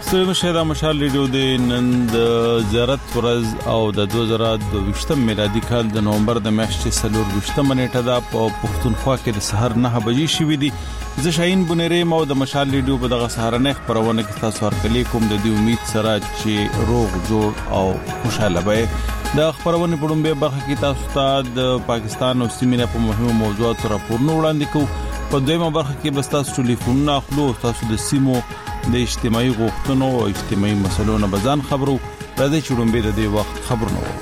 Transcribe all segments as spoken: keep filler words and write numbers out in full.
ستړي مشه د مشال ریډیو د نن د زیارت ورځ او د دوه زره دوه میلادي کال د نومبر د میاشتې څلور ویشتمه نیټه ده په پښتونخوا کې د سحر نه بجې شوې دي. زه شاهین بنيري مو د مشال ریډیو په دغه سهارنه خبرونه کې تاسو ورکړي کوم د دې امید سره چې روغ جوړ او خوشاله وي. د خبرونه په ډومبه برخه کې تاسو ته د پاکستان او سیمې په مهمو موضوعاتو راپورونه وړاندې کوو. په دویمه برخه کې بس تاسو ټلیفونونه اخلو تاسو د سیمو د اجتماعي غوښتنو او اجتماعي مسلو نه بزان خبرو راځي چې ډومبه د دې وخت خبرونه وو.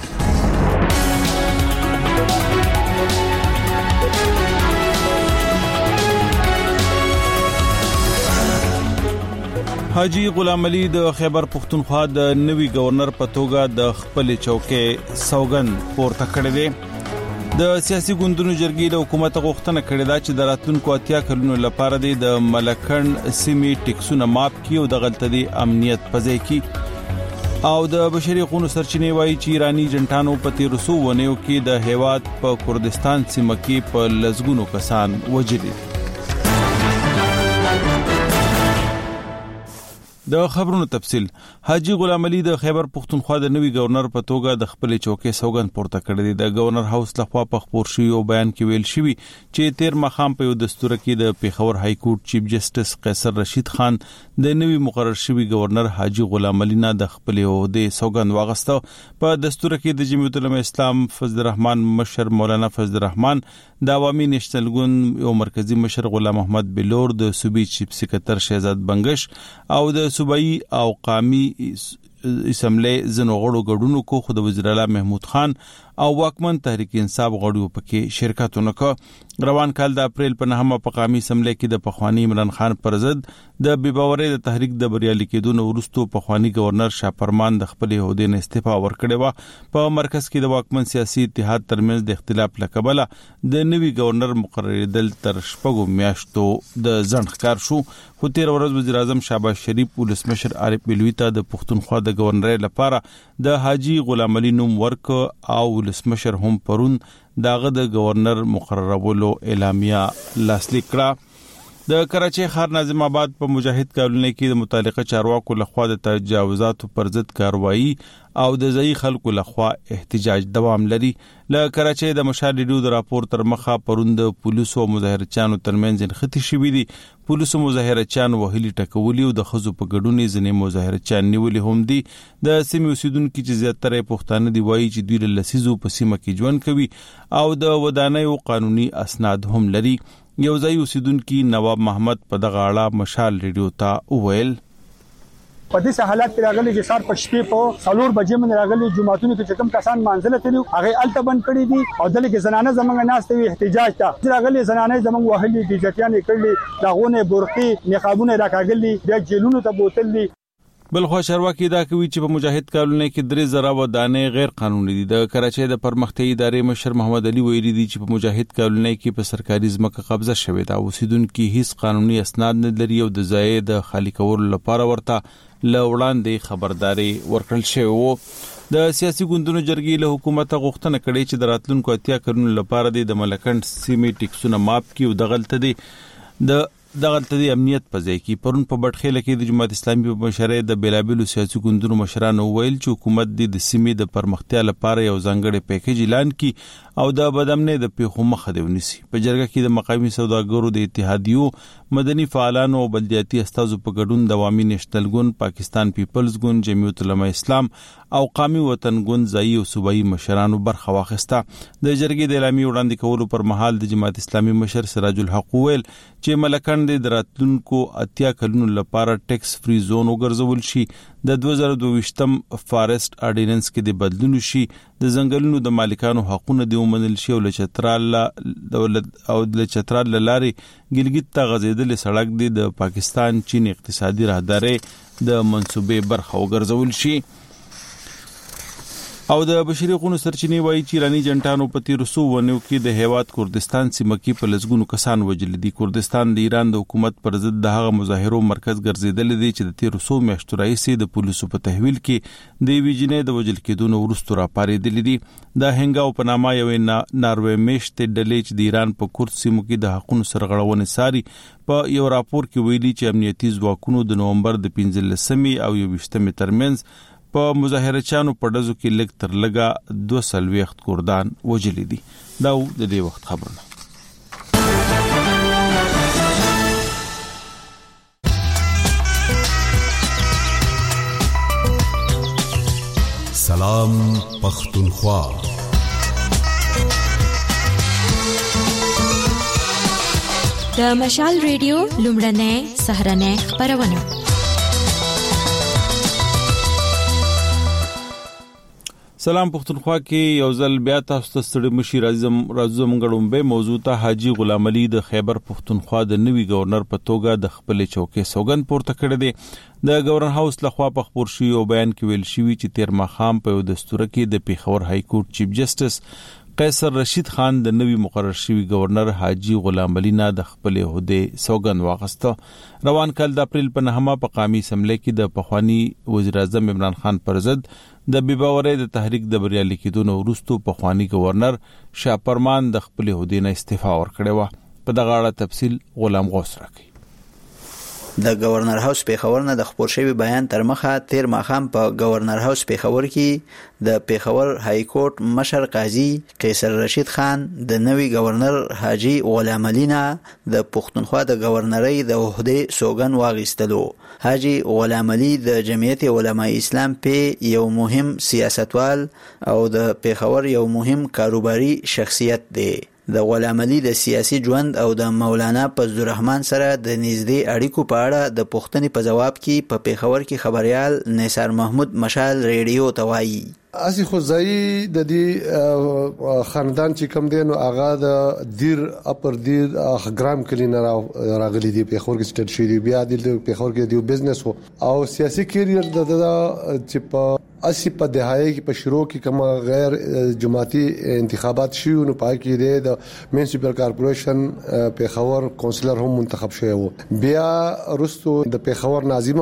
حاجی غلام علي د خیبر پښتونخوا د نوي گورنر په توګه د خپل چوکۍ سوګند پورته کړی دی. د سیاسي ګوندونو جرګې له حکومت غوښتنه کړې ده چې د راتلونکو اتیا کلونو لپاره د ملکن سیمې ټیکسونه معاف کړي او د غلطۍ امنیت پځای کړي. او د بشري حقوقو سرچینې وایي چې ایرانی جنټانو په تیر څو ونیو کې د هیواد په کردستان سیمه کې په لزګونو کسان وژلي. د خبرونو تفصيل. حاجی غلام علي د خیبر پښتونخوا د نوي گورنر په توګه د خپل چوکۍ سوګند پورته کړی دی. د گورنر هاوس لخوا په خبر شوی او بیان کې ویل شوی چې تیر مخام په یو دستور کې د پیښور های کورټ چیف جسټس قیصر رشید خان د نوي مقرر شوی گورنر حاجی غلام علي نه د خپل عہده سوګند واغسته. په دستور کې د جمعیت العلماء اسلام فضل الرحمن مشر مولانا فضل الرحمن، د عوامي نېشنل ګوند یو مرکزی مشر غلام محمد بلور، د صوبې چیف سکرټر شهزاد بنگش او د صوبایي او قامي اسمبلی زنو غړو ګډونو کو خود وزیر اعلی محمود خان او واکمن تحریک انصاف غړو پکې شرکت وکړه. روان کال د اپریل په نهمه په قامي اسمبلی کې د پخوانی عمران خان پر ضد د بیباوري د تحریک د بریالي کېدو وروسته پخوانی گورنر شاپرمان د خپل عہده نه استعفا ورکړی و. په مرکز کې د واکمن سیاسي اتحاد ترمنځ د اختلاف لکبله د نوي گورنر مقرریدل تر شپږو میاشتو د ځنډ ښکار شو. خو تیر ورځ وزیر اعظم شهباز شریف ولسمشر عارف بلوي ته د پښتونخوا د گورنر لپاره د حاجی غلام علي نوم ورک او ولسمشر هم پرون داغه د گورنر مقررولو اعلامیه لاسلیک کړه. د کراچۍ ښار ناظم آباد په مجاهد کالونی کې د متعلقه چارواکو لخوا د تجاوزاتو پر ضد کاروایی او د ځای خلکو لخوا احتجاج دوام لري. له کراچۍ د مشال ریډیو د راپور تر مخه پروند پولیسو او مظاهرچیانو ترمنځ انختی شوې دي. پولیسو مظاهرچیان وهلي ټکولي او د خزو په ګډون ځنې مظاهرچیان نیولي هم دي. د سیمې اوسیدونکو چې زیاتره پښتانه دی وایي چې دوی له لسیزو په سیمه کې ژوند کوي او د ودانیو قانوني اسناد هم لري. یو ځای اوسیدونکو نواب محمد په دغه اړه مشال ریډیو ته وویل په دې حالت کې راغلي چې سار په شپې په څلور بجې من راغلي جمعهتون کې چې کوم کسان منځله تلو هغه الته بند کړی دي او دلته کې زنانه زمونږ ناشته وی احتجاج ته راغلي زنانه زمونږ وهلي دي ځکه کړلي داغونه برقي نقابونه راکاګلي د جیلونو ته بوتللي. بلخوا شروکی دا کوي چې په مجاهد کالونی کې درې زره ودانې غیر قانوني دي. د کراچۍ د پرمختیايي ادارې مشر محمد علي ویلي دي چې په مجاهد کالونی کې په سرکاري ځمکه قبضه شوې ده. اوسیدونکو هیڅ قانوني اسناد نه لري او د ځای د خالی کولو لپاره ورته لوړاندې خبرداري ورکړل شوی وو. د سیاسي ګوندونو جرګې له حکومت غوښتنه کړې چې د راتلونکو اتیا کلونو لپاره د ملکن سیمې ټیکسونه معاف کړي او د غلطۍ د دغه د امنیت په ځای کې پرون په بټخېله کې د جماعت اسلامي په مشرۍ د بیلابلو سیاسي ګوندونو مشرانو ویل چې حکومت د سیمې د پرمختیا لپاره یو ځانګړی پیکیج اعلان کړي او د بدامنۍ د پیښو مخه دی ونیسي. په جرګه کې د مقامي سوداګرو د اتحادیو، مدني فعالانو او بلدیاتي استازو په ګډون د عوامي نېشنل ګوند، پاکستان پیپلز ګوند، جمعیت العلماء اسلام او قومي وطن ګوند ځایي او صوبایي مشرانو برخه واخیسته. د جرګې د اعلامیې وړاندې کولو پر مهال د جماعت اسلامي مشر سراج الحق ویل چې ملکن د راتلونکو اتیا کلونو لپاره ټیکس فری زون وګرځول شي، د دوه زره دوه فارست اډیننس کې د بدلون شي، د ځنګلونو د مالکانو حقوقونه د ومنل شي او لچترال او د چترال لاري ګلګت ته غزیدل سړک د پاکستان چین اقتصادي راهداري د منصوبې برخه وګرځول شي. او د بشري حقوقو سرچینې وایي چې ایرانی جنټانو په تیر څو ونیو کې د هیواد کردستان سیمه کې په لسګونو کسان وژل دي. کردستان د ایران د حکومت پر ضد د هغه مظاهرو مرکز ګرځیدل دي چې د تیر څو میاشتو راهیسې د پولیسو په تحویل کې د ویجنې د وژل کېدو وروسته راپارېدل دي. د هنګاو په نامه یو ناروې میشت ډلې چې د ایران په کورد سیمو کې د حقوقو سرغړونې ساري په یو راپور کې ویلي چې امنیتي ځواکونو د نومبر د پنځلسمې او یوویشتمې ترمنځ په مظاهره چانو په ډزو کې لږ تر لږه دوه څلوېښت کردان وژلي دي. دا د دې وخت خبرونه. سلام پختونخوا. د مشال ریډیو لومړنۍ سهرنۍ خبرونه. سلام پختونخوا کې یو ځل بیا تاسو ته ستړي مشي راځم راځو مونږ به موضوع ته حاجی غلام علي د خیبر پختونخوا د نوي گورنر په توګه د خپل چوکۍ سوګند پورته کړی دی. د گورنر هاوس لخوا په خبر شوی او بیان کې ویل شوی چې تیر ماخام په یو دستور کې د پیښور های کورټ چیف جسټس قیصر رشید خان د نوي مقرر شوی گورنر حاجی غلام علي نه د خپل عہده سوګند واغسته. روان کال د اپریل په نهمه په قومي اسمبلی کې د پخوانی وزیر اعظم عمران خان پر ضد د بیباورې د تحریک د بریالي کېدو وروسته پخوانی گورنر شاه پرمان د خپل عہده نه استعفا ورکړې و. په دغه اړه تفصیل غلام غوث راکړي. د گورنر هاوس پیښور نه د خبر شوی بیان تر مخه تیر ماخام په گورنر هاوس پیښور کې د پیښور های کورټ مشر قاضي قیصر رشید خان د نوي گورنر حاجی غلام علي نه د پښتونخوا د گورنرۍ د عہده سوګند واغستلو. حاجی غلام علي د جمعیت علماء اسلام په یو مهم سیاستوال او د پیښور یو مهم کاروباري شخصیت دی. د غلام علي د سیاسي ژوند او د مولانا فضل الرحمن سره د نږدې اړیکو په اړه د پوښتنې په جواب کې په پیښور کې خبريال نثار محمود مشال ریډیو ته وایي اسی خو ځای د دې خاندان چې کم دین او اغا د دیر اپر دیر ګرام کلینر راغلي دی پیښور کې سټیټ شوی دی. بیا د پیښور کې دی بزنس او سیاسي کیریئر د چې په اسی په دهایي کې په شروع کې کوم غیر جماعتي انتخابات شوه نو پای کې د میونسپل کارپوریشن پیښور کونسلر هم منتخب شوی وو. بیا رستو د پیښور ناظم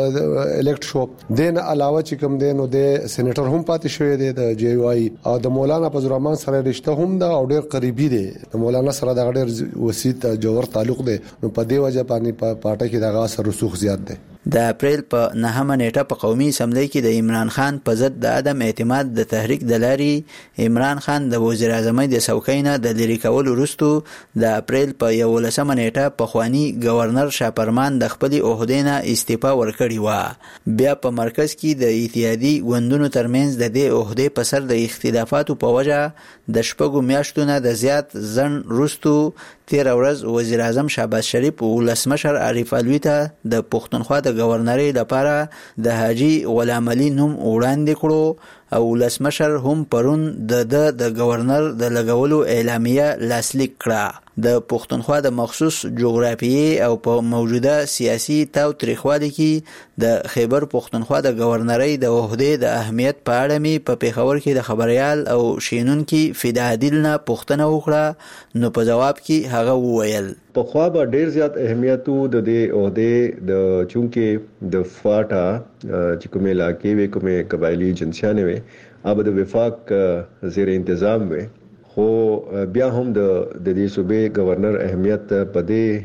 الیکټ شو. دین علاوه چې کوم دین او د سېنیټر هم پاتې شوی دی د جی یو آی او د مولانا فضل الرحمن سره رشتہ هم دا او ډېر قریبي دی. د مولانا سره د ډېر وسیط جوړ تعلق دی نو په دې وجه باندې په پارټي کې دغه اثر رسوخ زیات دی. د اپریل په نهمه نیټه په قومي اسمبلی کې د عمران خان په ضد د عدم اعتماد د تحریک د لارې عمران خان د وزیر اعظم د څوکۍ نه د لری کول وروسته د اپریل په یولسمه نیټه په خوانی گورنر شاه پرمان د خپل عہده نه استعفا ورکړی و. بیا په مرکز کې د اتحادی ګوندونو ترمنځ د دې عہده په سر د اختلافاتو په وجه د شپږو میاشتو نه د زیات ځن وروسته تیر ورځ وزیر اعظم شهباز شریف ولسمشر عارف علوی ته د پښتونخوا د گورنرۍ لپاره د حاجی غلام علي نوم وړاندې کړو او ولسمشر هم پرون د د گورنر د لګولو اعلامیه لاسلیک کړه. د پښتونخوا د مخصوص جغرافیي او په موجوده سیاسي تاو تریخوالي کې د خیبر پښتونخوا د گورنرۍ د عہده د اهمیت په اړه می په پیښور کې د خبريال او شینونکو فدادل نه پوښتنه وکړه نو په جواب کې هغه وویل په خوا به ډیر زیات اهمیت د دې عہده د چونکه د فاټا چې کومه علاقې وې کومه قبایلی جنسیانه وې اب د وفاق زیر انتظام وې خو بیا هم د د دې صوبې گورنر اهمیت په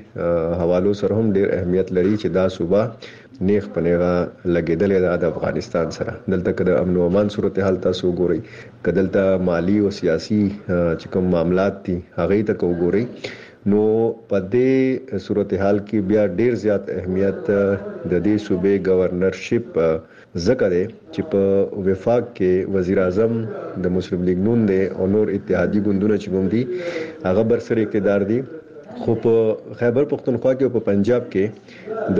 دې حوالو سره هم ډیر اهمیت لري چې دا صوبه نیخ پنیغه لګیدلې د افغانستان سره. دلته کده امن او امان صورتحال تاسو ګورئ کدلته مالی او سیاسي چې کوم معاملات دي هغه ته وګورئ نو په دې صورتحال کې بیا ډیر زیات اهمیت د دې صوبې گورنرشپ ذکر دی چې په وفاق کې وزیر اعظم د مسلم لیگ نون دی او نور اتحادی ګوندونه چې کوم دي هغه برسر اقتدار دي. خو په خیبر پختونخوا کې او په پنجاب کې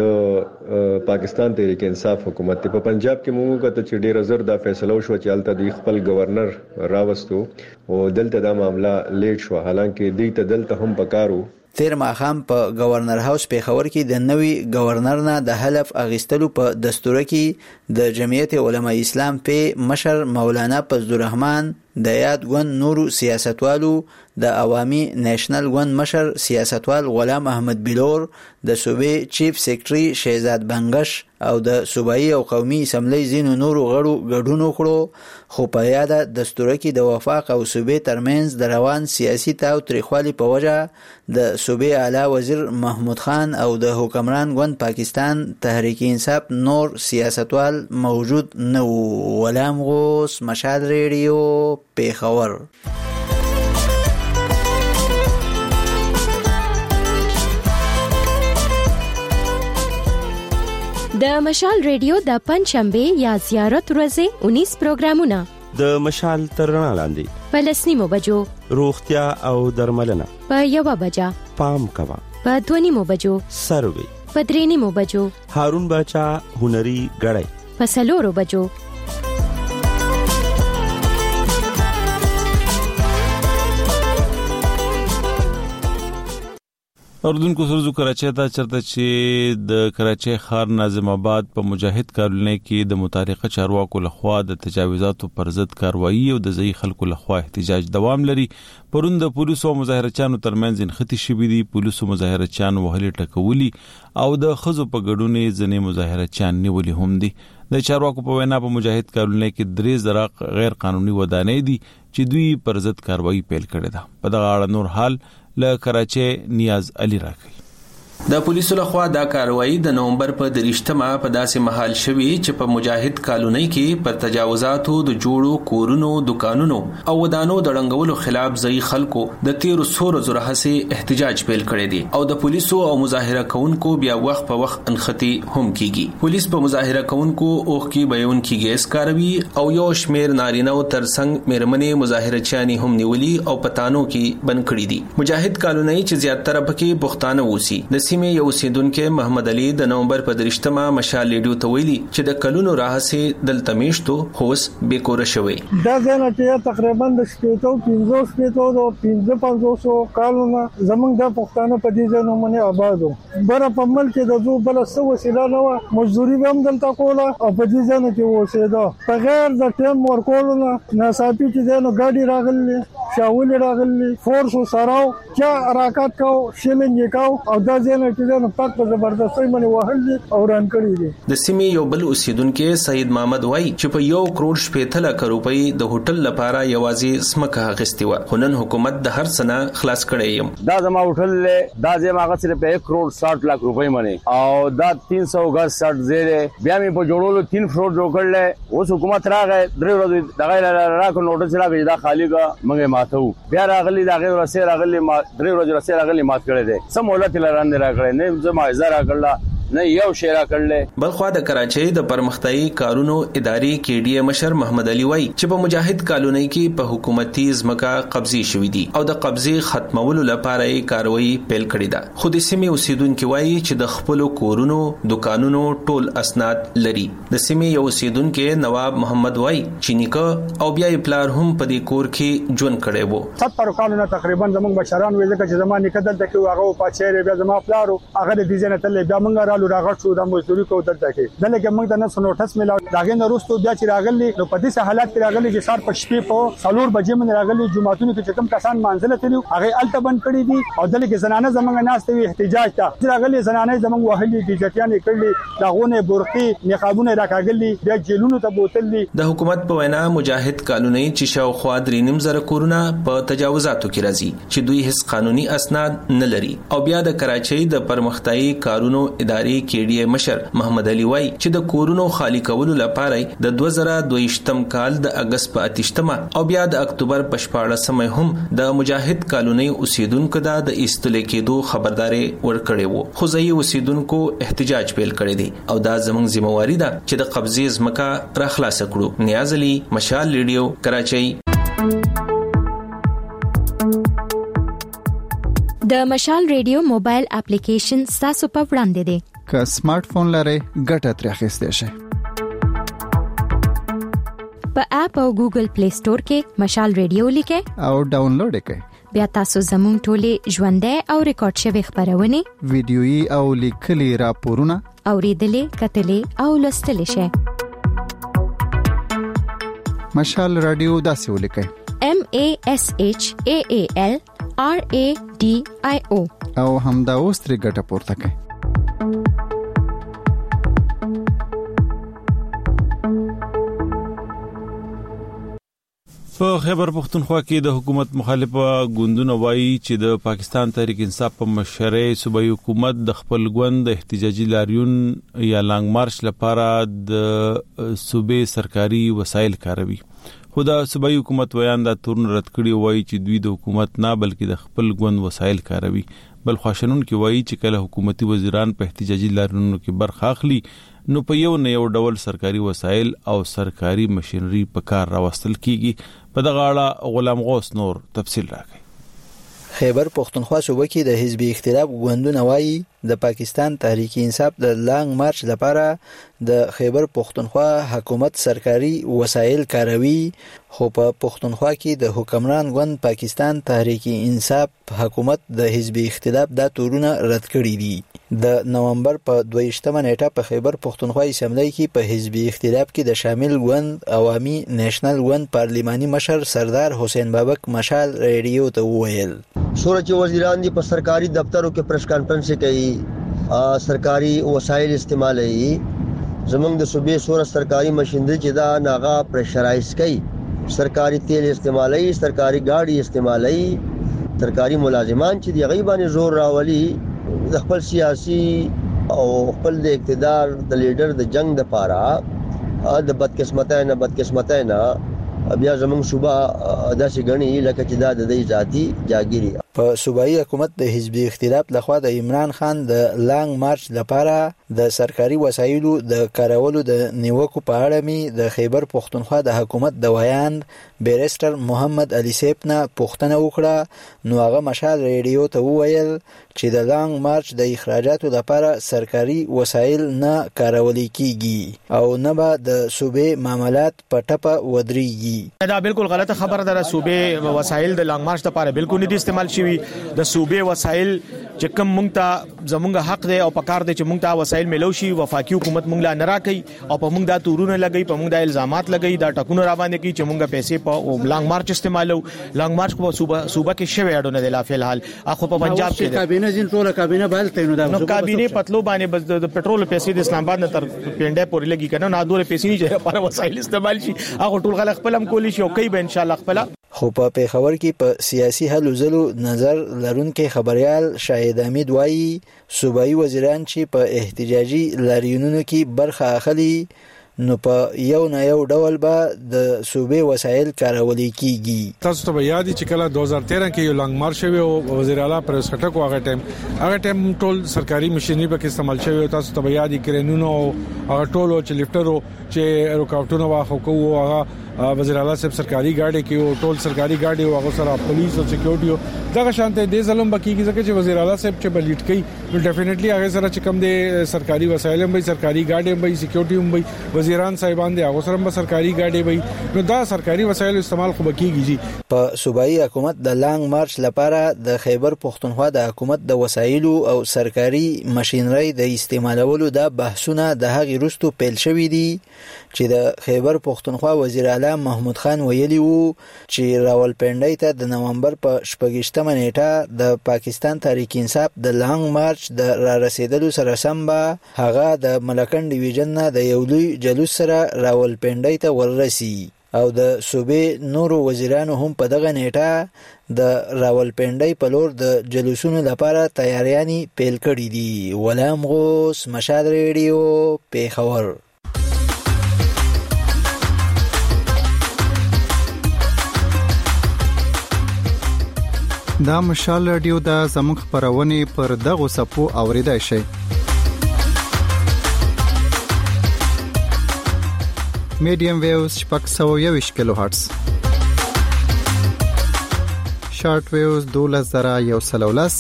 د پاکستان تحریک انصاف حکومت په پنجاب کې موږ کته چې ډیر زر دا فیصله وشو چې الته د خپل گورنر راوستو او دلته دا معاملہ لیټ شو حالانکه دې ته دلته هم پکارو تیر ماښام په گورنر هاوس پیښور کې د نوي گورنر نه د حلف اخیستلو په دستور کې د جمعیت علماء اسلام په مشر مولانا فضل الرحمن د یاد ګوند نورو سیاستوالو د عوامي نېشنل ګوند مشر سیاستوال غلام احمد بلور د صوبې چیف سیکریټري شهزاد بنگش او د صوبایي او قومي اسمبلی ځینو نورو غړو ګډون وکړو خو په یاد دستور کې د وفاق او صوبې ترمنځ د روان سیاسي تاو تریخوالي په وجه د صوبې اعلی وزیر محمود خان او د حکمران ګوند پاکستان تحریک انصاف نور سیاستوال موجود نه وو. غلام غوث، مشال ریډیو، پیښور. د مشال ریډیو د پنځشنبه یا زیارت ورځې انیس پروګرامونه د مشال ترنا لاندې په لسنیمو بجو روغتیا او درملنه په یوه بجا پام کوا په دونیمو بجو سروي په درېنیمو بجو هارون باچا هنري غړی په سلورو بجو اردوونکو سرزو کراچۍ ته چرته چې د کراچۍ ښار ناظم آباد په مجاهد کالونۍ کې د متعلقه چارواکو لخوا د تجاوزاتو پر ضد کاروایی او د ځای خلکو لخوا احتجاج دوام لري. پرون د پولیسو او مظاهرچیانو ترمنځ انختی شوې دي. پولیسو مظاهرچیان وهلي ټکولي او د خزو په ګډون ځنې مظاهرچیان نیولي هم دي. د چارواکو په وینا په مجاهد کالونۍ کې درې زره غیر قانوني ودانۍ دي چې دوی پر ضد کاروایی پیل کړې ده. په دغه اړه نور حال له کراچۍ نیاز علي راکړي. د پولیسو لخوا دا کاروایی د نومبر په دریشتمه په داسې محل شوی چې په مجاهد کالونۍ کې پر تجاوزاتو د جوړو کورونو، دکانونو او ودانو د ړنګولو خلاف ځای خلکو د تیرو سورو زره هڅې احتجاج پیل کړی دی او د پولیسو او مظاهره کوونکو بیا وخت په وخت انختی هم کیږي. پولیس په مظاهره کوونکو اوخ کې بیان کې ګیس کاروي او یو شمیر نارینه او ترڅنګ میرمنې مظاهره چانی هم نیولي او پتانو کې بند کړی دي. مجاهد کالونۍ چې زیاتره پکې پښتانه وسی د سیمه یو سیدونکو محمد علي د نومبر په دریشتمه مشال ریډیو ته ویلي چې د کلونو راهسه دلته میشتو خوس بیکور شوی. دا ځنه چې تقریبا د شپېتو پنځوس شپېتو د پنځه پنځوس کالونو زمونږ د پښتانه په دې ځای نومونه آبادو بره په ملک د زو بل څه وسیله نه و، مزدوري هم دلته کوله او په دې ځای کې اوسېده په غیر د ټیم ورکولو نه ناڅاپي چې دنو ګاډي راغلي شاول راغلي فورس سراو چې حرکت کو شیلنګ کو او دا ځای چې دنو پک په زبردستۍ باندې وهل او ران کړی دي. د سیمې یو بل اوسیدونکو سید محمد وای چې په یو کروڑ شپېته لک روپۍ د هوټل لپاره یوازې سمکه غستې و. خنن حکومت د هر سنه خلاص کړی یم. دا زما هوټل دا زما هغه صرف یک کروڑ ساٹھ لک روپۍ باندې او دا تین سو غز ساٹھ زیره بیا مې په جوړولو تین فلور جوړ کړل. اوس حکومت راغی درې ورځې دغه راکو نوټس راغی دا خالی کا منګه ماتو بیا راغلی دا غیر ورسې راغلی ما درې ورځې رسې راغلی مات کړی دي. سم ولته لران راغلی نه زما زرا کړل نه یو شیرا کړل. بلخوا د کراچۍ د پرمختیايي کارونو ادارې کې ډي مشر محمد علي وای چې په مجاهد کالونۍ کې په حکومتي ځمکه قبضه شوې دي او د قبضه ختمولو لپاره یې کاروایی پیل کړې ده. خو د سیمې اوسیدونکو وای چې د خپل کورونو، دکانونو ټول اسناد لري. د سیمې یو اوسیدونکو نواب محمد وای چې نیکه او بیا یې پلار هم په دې کور کې ژوند کړي وو. ستر کالونه تقریبا زمونږ بشران ویل چې زمانه کده د کې هغه په چیرې بیا زمو پلارو هغه د دې نه تل بیا مونږ راغړ شو د مزدوري کو درته کې دلته موږ د نس نوټس ملا داګه نه روستو بیا چې راغلي نو په دې حالت کې راغلي چې سار په شپې په سلور بجې من راغلي جمعهتون کې کوم کسان منځله تلو هغه الته بند کړی دي او دلته کې زنانه زمونږ ناشته وی احتجاج ته راغلي زنانه زمونږ وهلي دي جتيان کړلي داغونه برقي نقابونه راکاګلي بیا جیلونو ته بوتللي. د حکومت په وینا مجاهد کالونۍ چې شاوخوا درې نیم زره کورونه په تجاوزاتو کې راځي چې دوی هیڅ قانوني اسناد نه لري او بیا د کراچۍ د پرمختیايي کارونو ادارې کې مشر محمد علي وای چې د کورونو خالی کولو لپاره د دوه زره دوه کال د اگست په اتشتمه او بیا د اکتوبر په شپاړسمه هم د مجاهد کالونۍ اوسیدونکو د استل کېدو خبرداري ورکړې وو. خو ځای اوسیدونکو احتجاج پیل کړی دی او دا زموږ ذمہواری ده چې د قبضې ځمکه را خلاص کړو. نیاز علي، مشال ریډیو، کراچۍ. د مشال ریډیو موبایل اپلیکیشن تاسو په وړاندې دی. که سمارټ فون لرئ ګټه ترې اخیستئ شئ. په اپ او ګوګل پلی سٹور کې مشال ریډیو لیکئ او ډاونلوډ کړئ. بیا تاسو زموږ ټولې ژوندۍ او ریکارډ شوی خبرونه ویډیويي او لیکلي راپورونه اوریدلې کتلې او لوستلې شئ. مشال رادیو داسې ولیکئ: M A S H A A L R A D I O او همدا اوس ترې ګټه پورته کړئ. په خیبر پختونخوا کې د حکومت مخالفه ګوندونه وایي چې د پاکستان تحریک انصاف په مشرۍ صوبایي حکومت د خپل ګوند د احتجاجي لاریون یا لانګ مارچ لپاره د صوبې سرکاري وسایل کاروي. خو د صوبایي حکومت ویان دا تورن رد کړي وایي چې دوی د حکومت نه بلکې د خپل ګوند وسایل کاروي. بل خواشنون کې وایي چې کله حکومتي وزیران په احتجاجي لاریونونو کې برخه اخلي نو په یو نه یو ډول سرکاري وسایل او سرکاري ماشينري په کار راوستل کیږي. په دغه اړه غلام غوث نور تفصیل راکړي. خیبر پختونخوا صوبه کې د حزب اختلاف ګوندونه وایي د پاکستان تحریک انصاف د لانګ مارچ لپاره د خیبر پختونخوا حکومت سرکاري وسایل کاروي، خو په پختونخوا کې د حکمران ګوند پاکستان تحریک انصاف حکومت د حزب اختلاف دا تورونه رد کړي دي. د نومبر په دویشتمه نیټه په خیبر پختونخوا اسمبلی کې په حزب اختلاف کې د شامل ګوند عوامي نېشنل ګوند پارلیماني مشر سردار حسین بابک مشال ریډیو ته وویل: سورج وزیران دی په سرکاري دفترو کې پریس کانفرنس کوي، سرکاري وسایل استعمالوي. زمونږ د صوبې سور سرکاري ماشينري چې دا ناغه پریشرایز کوي، سرکاري تیل استعمالوي، سرکاري گاډي استعمالوي. سرکاري ملازمان چې دی غیبانه زور راولي د خپل سیاسي او خپل د اقتدار د لیډر د جنگ د پاره د بدقسمتۍ نه بدقسمتۍ نه بیا زمونږ صوبه داسې غني لکه چې دا د دې ذاتی جاګيري. په صوبایي حکومت د حزب اختلاف لخوا د عمران خان د لانګ مارچ لپاره د سرکاري وسایلو د کارولو د نیوکو په اړه می د خیبر پختونخوا د حکومت د ویان بیرستر محمد علي سیپنا پوښتنه وکړه. نو هغه مشال ریډیو ته وویل چې د لانګ مارچ د اخراجاتو لپاره سرکاري وسایل نه کارول کیږي او نه به د صوبې معاملات په ټپه ودرېږي. دا بالکل غلطه خبره ده. صوبې وسایل د لانګ مارچ لپاره بالکل نه دي استعمال شوی. د صوبې وسایل چې کوم مونږ ته زمونږ حق دی او پکار دی چې مونږ ته وسایل ملو شي، وفاقي حکومت مونږ لا نه راکړي او په مونږ دا تورونه لګي، په مونږ دا الزامات لګي، دا ټکونه را باندې کوي چې مونږ پیسې په لانګ مارچ استعمالو. لانګ مارچ په صوبه صوبه کې شوی اډونه د لا فلحال اخو په پنجاب کې کابینه ځین ټوله کابینه بالته نو دا نو کابینه پتلو باندې بس د پټرول پیسې د اسلام آباد نه تر پینډه پورې لګي کنه، نه دوره پیسې نه چې لپاره وسایل استعمال شي هغه ټول غل خپل هم کولی شي او کوي به ان شاء الله خپل. خو په پیښور کې په سیاسي حل وزلو نظر لرونکي خبريال شاهد امید وایي صوبایي وزیران چې په احتجاجي لاریونونو کې برخه اخلي نو په یو نه یو ډول به د صوبې وسایل کارول کیږي. تاسو ته یاد دي چې کله دو هزار تیرہ کې یو لانګ مارچ شوی او وزیر اعلی پرس خټک هغه ټیم هغه ټیم ټول سرکاري ماشينري په استعمال شوی. تاسو ته یاد دي کرینونو هغه ټول او چې لفټرو چې رکاوټونه واخو کوو هغه وزیر اعلی صاحب سرکاري گاډي کې او ټول سرکاري گاډي او هغه سره پولیس او سکیورټي دغه شانته د ظلم بکیږي ځکه چې وزیر اعلی صاحب چې بلیټ کوي نو ډیفینیټلی هغه سره چې کم دي سرکاري وسایل هم وي، سرکاري گاډي هم وي، سکیورټي هم وي، وزیران صاحبان دي هغه سره هم سرکاري گاډي وي، نو دا سرکاري وسایل استعمال خو بکیږي. په صوبایي حکومت د لانګ مارچ لپاره د خیبر پختونخوا د حکومت د وسایلو او سرکاري ماشينري د استعمالولو د بحثونه د هغې وروسته پیل شوي دي چې د خیبر پختونخوا وزیر اعلی محمود خان ویلي وو چې راولپنډۍ ته د نومبر په شپږشتمه نیټه د پاکستان تحریک انصاف د لانګ مارچ د را رسیدلو سره سم به هغه د ملکن ډیویژن نه د یو لوی جلوس سره راولپنډۍ ته ورسي او د صوبې نورو وزیرانو هم په دغه نیټه د راولپنډۍ په لور د جلوسونو لپاره تیاریانې پیل کړي دي. غلام غوث، مشال ریډیو، پیښور. دا مشال رادیو دا زموږ خبرونه پر دغه صفو اوریدای شي. میډیم ویوز شپږ سوه یوویشت کیلو هرتز، شارټ ویوز دولس زره یو سل او لس،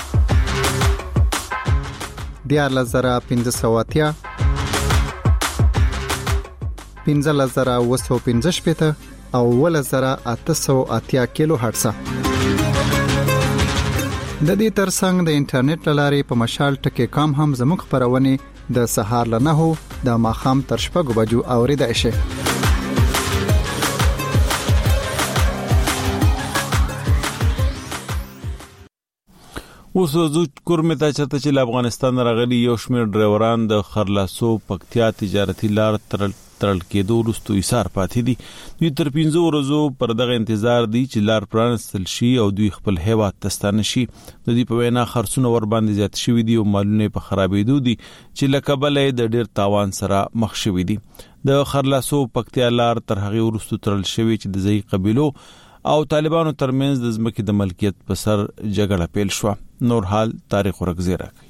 دیارلس زره پنځه سوه اتیا، پنځلس زره اوه سوه پنځه شپېته او اوولس زره اته سوه اتیا کیلو هرتز. د دې ترڅنګ د انټرنیټ لارې په مشال ټکی کام هم زموږ خبرونه د سهار له نهو د ماخام تر شپږو بجو اوریدای شي. اوس زو کورمه ته چته چې افغانستان راغلي یو شمېر ډرایوران د خرلاسو پکتیا تجارتي لار ترل ترل کېدو وروسته ایثار پاتې دي. دوی تر پنځو ورځو پر دغه انتظار دي چې لار پرانستل شي او دوی خپل هیواد ته ستانه شي. د دې په وینا خرڅونه ور باندې زیات شوي دي او مالونه په خرابېدو دي چې لکه بلې د ډیر تاوان سره مخ شوي دي. د خرلاسو پکتیا لار تر هغه وروسته ترل شوی چې د ځای قبيلو او طالبانو ترمنځ د ځمکې د ملکیت په سر جګړه پیل شو. نور حال تاریخ ورګزیره کوي.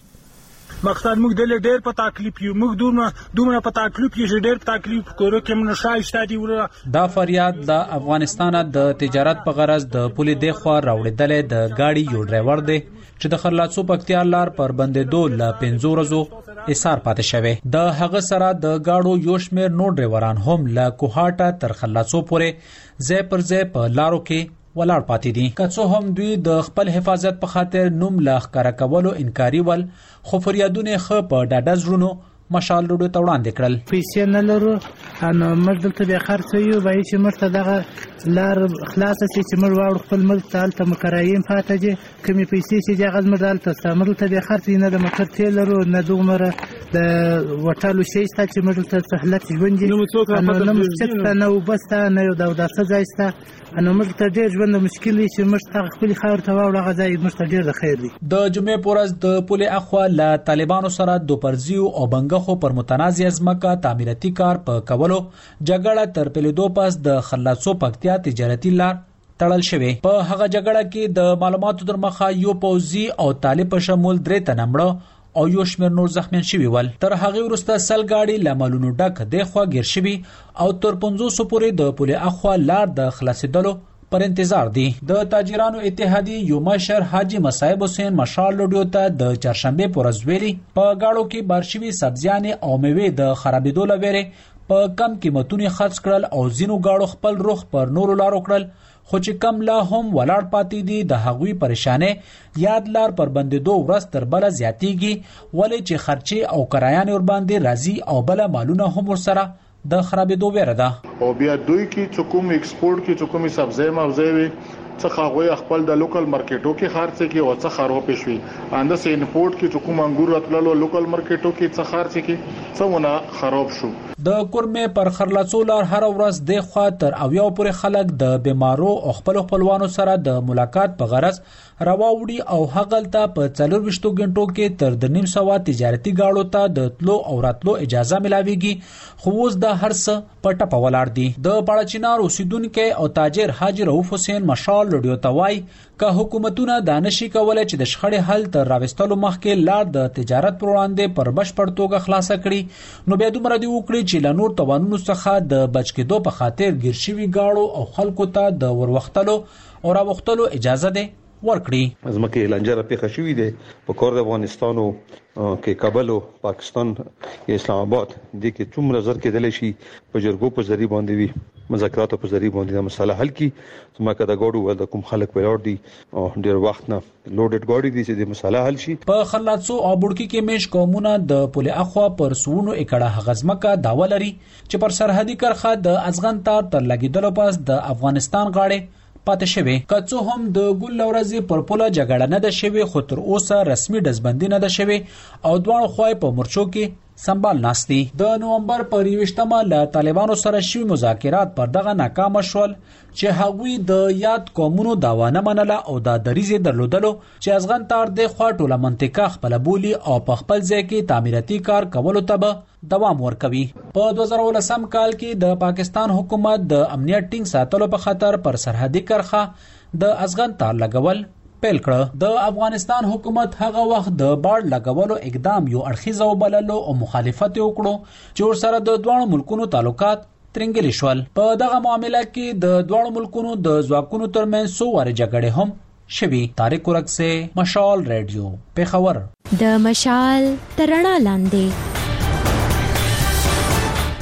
مقصد موږ د ډېر په تکلیف یو موږ دومره دومره په تکلیف یو ډېر په تکلیف کورو کې موږ شایسته دی ور دا فریاد د افغانستان د تجارت په غرض د پولې د خوا راوړېدل د گاډي یو ډرایور دی چې د خرلاسو پکتیا لار پر بندې دو ل پنځو ورځو ایثار پاتې شوی. د هغه سره د گاډو یو شمېر نو ډرایوران هم ل کوهاټه تر خرلاسو پورې ځای پر ځای په لارو کې ولاړ پاتې دي. که څه هم دوی د خپل حفاظت په خاطر نوم لا ښکارا کولو انکاري ول، خو فریادونه خ په ډاډه زړونو مشال روډ ته وړاندې کړل. پیسې نه لرو ان موږ دلته به خرڅ یو به چې موږ ته دغه لار خلاص شي چې موږ واړو خپل ملک ته الته مکرایم پاتې دي. کمی پیسې چې دغه موږ دلته سمر ته به خرڅ نه د موټر تیل لرو نه دومره د وټالو شي ست چې موږ ته سهولت ژوند دي. نو موږ څه نه وبسته نه یو د داسه ځایسته انو موږ ته ډېر ژوند مشکل دي چې موږ خپل خاور ته واړو غځای موږ ته ډېر خیر دي. د جمعې پورز د پولې اخوا له طالبانو سره د پرزیو او بنګخو پر متنازع ځمکه تعمیراتي کار په کولو جګړه تر پیلېدو پس د خرلاسو پکتیا تجارتي لار تړل شوی. په هغه جګړه کې د معلوماتو در مخه یو پوځي او طالب په شمول درې تنه مړه او یو شمېر نور زخمیان شوي ول. تر هغه وروسته سل گاډي له مالونو ډک د خوا گیر شوي او تر پنځوس پورې د پولې اخوا لار د خلاصېدلو پر انتظار دي. د تاجرانو اتحادیه یو مشر حاجی مصعب حسین مشال لوډیو ته د چهارشنبه پر ورځ ویلي په گاډو کې بارشوي سبزیان او میوې د خرابېدو لويره په کم قیمتونو خرڅ کړل او زینو گاډو خپل رخ پر نورو لارو کړل، خو چې کم لا هم ولاړ پاتې دي د هغوی پریشانه یاد لار پر بندې دو ورځ تر بل زیاتیږي ولې چې خرچي او کرایان ور باندې راځي او بل مالونه هم ورسره د خرابېدو ویره ده. او بیا دوی کې چې کوم ایکسپورت کې چې کوم سبزی موزه وي څخه غوي خپل د لوکل مارکیټو کې خرڅ کې او څخه خراب پېښوي انده سه انپورټ کې چې کوم انګور راتللو لوکل مارکیټو کې څخه خرڅ کې څونه خراب شو. د کورمه پر خرلاسو لار هر ورځ د خوا تر او یو پورې خلک د بیمارو او خپل خپلوانو سره د ملاقات په غرض راووړي او هغلته په څلور وشتو غنټو کې تر د نیم سوا تجارتي گاډو ته د تلو او راتلو اجازه ملاويږي، خو اوس د هر څه پټه په ولاړ دي. د پاړچینار اوسیدونکو او تاجر حاجی رؤوف حسین مشال لوډیو توای که حکومتونه دانشي کولای چې د شخړې حل تر راوستلو مخکې لار د تجارت پر وړاندې پر بشپړ توګه خلاصه کړي، نو بیا دومره دی وکړي چې لنور توانونو څخه د بچکېدو په خاطر گیر شوي گاډو او خلکو ته د وروختلو او راوختلو اجازه ده ورکړي. ځمکې لنجره پیښه شوې ده په کور د افغانستان او کې کابل او پاکستان یا اسلام آباد د کې څومره زر کېدل شي په جرګو په ذریعہ باندې وي مذاکراتو په ذریعہ باندې د مسله حل کی. ځمکه د ګاډو ول د کوم خلک ولاړ دي او ډیر وخت نه لوډډ ګاډي دي چې د مسله حل شي. په خرلاسو او بډکی کې مش قومونه د پولې اخوا پر سونو اکړه غزمکه داولري چې پر سرحدي کرخه د ازغن تار تر لګیدلو پس د افغانستان غاړه پاتې شوی. که څه هم د ګل لورځي پر پوله جګړه نه ده شوی، خو تر اوسه رسمي دزبندي نه ده شوی او دوه خوای په مرچو کې سنبال ناشتي. د نومبر پر یوشتمه له طالبانو سره شوی مذاکرات پر دغه ناکام شول چې هغوی د یاد قومونو داوا نه منله او د دریزې درلودلو چې ازغن تار د خوا ټوله منطقه خپل بولی او په خپل ځای کې تعمیراتي کار کولو ته دوام ورکوي. په دوه زره ولسم کال کې د پاکستان حکومت د امنیت ټینګ ساتلو په خاطر پر سرحدي کرخه د ازغن تار لګول پیل کړ. د افغانستان حکومت هغه وخت د باډ لګولو اقدام یو اړخیزه وبللو او مخالفت وکړو چې ورسره د دوه ملکونو تعلقات ترنګلی شول. په دغه معاملې کې د دوه ملکونو د ځواکونو ترمنځ څو واره جګړې هم شوي. طارق ورکسه، مشال ریډیو، پیښور. د مشال ترڼا لاندې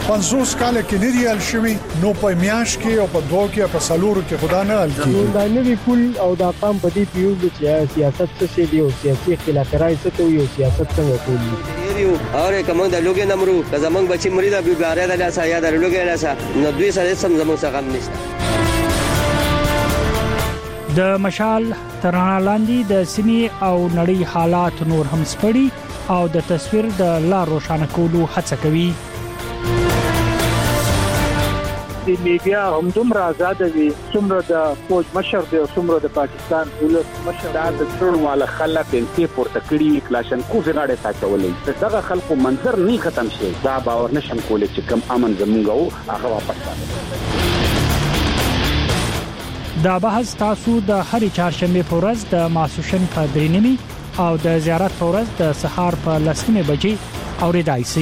پنځوس کال کې نه ریال شوی نو په میاش کې او په دوه کې په سالورو کې خدا نه حل کیږي. دا نوی پول او دا قام په دې پیو چې سیاست څه دی او سیاسي اختلافات څه کوي او سیاست څنګه کوي. اور کوم د لوګي نمرو که زمنګ بچی مریدا به باره د لاسه یا د لوګي لاسه نو دوی سره سم زمنګ څخه هم نشته. د مشال ترانه لاندې د سیمې او نړۍ حالات نور هم سپړي او د تصویر د لار روښانه کولو هڅه کوي. د میډیا هم دومره آزاد دي څومره د فوج مشر دی او څومره د پاکستان دولت مشر دا د ټول مال خلک انتي پورته کړي کلاشن کو زغاړه ساتولې دغه خلکو منظر نه ختم شي دا باور نشم کولای چې کم امن زمونږ او هغه واپس راځي. دا بحث تاسو د هرې چهارشنبه په ورځ د ماسوشن په درېنیمي او د زیارت په ورځ د سهار په لسمه بجې اوریدای شئ.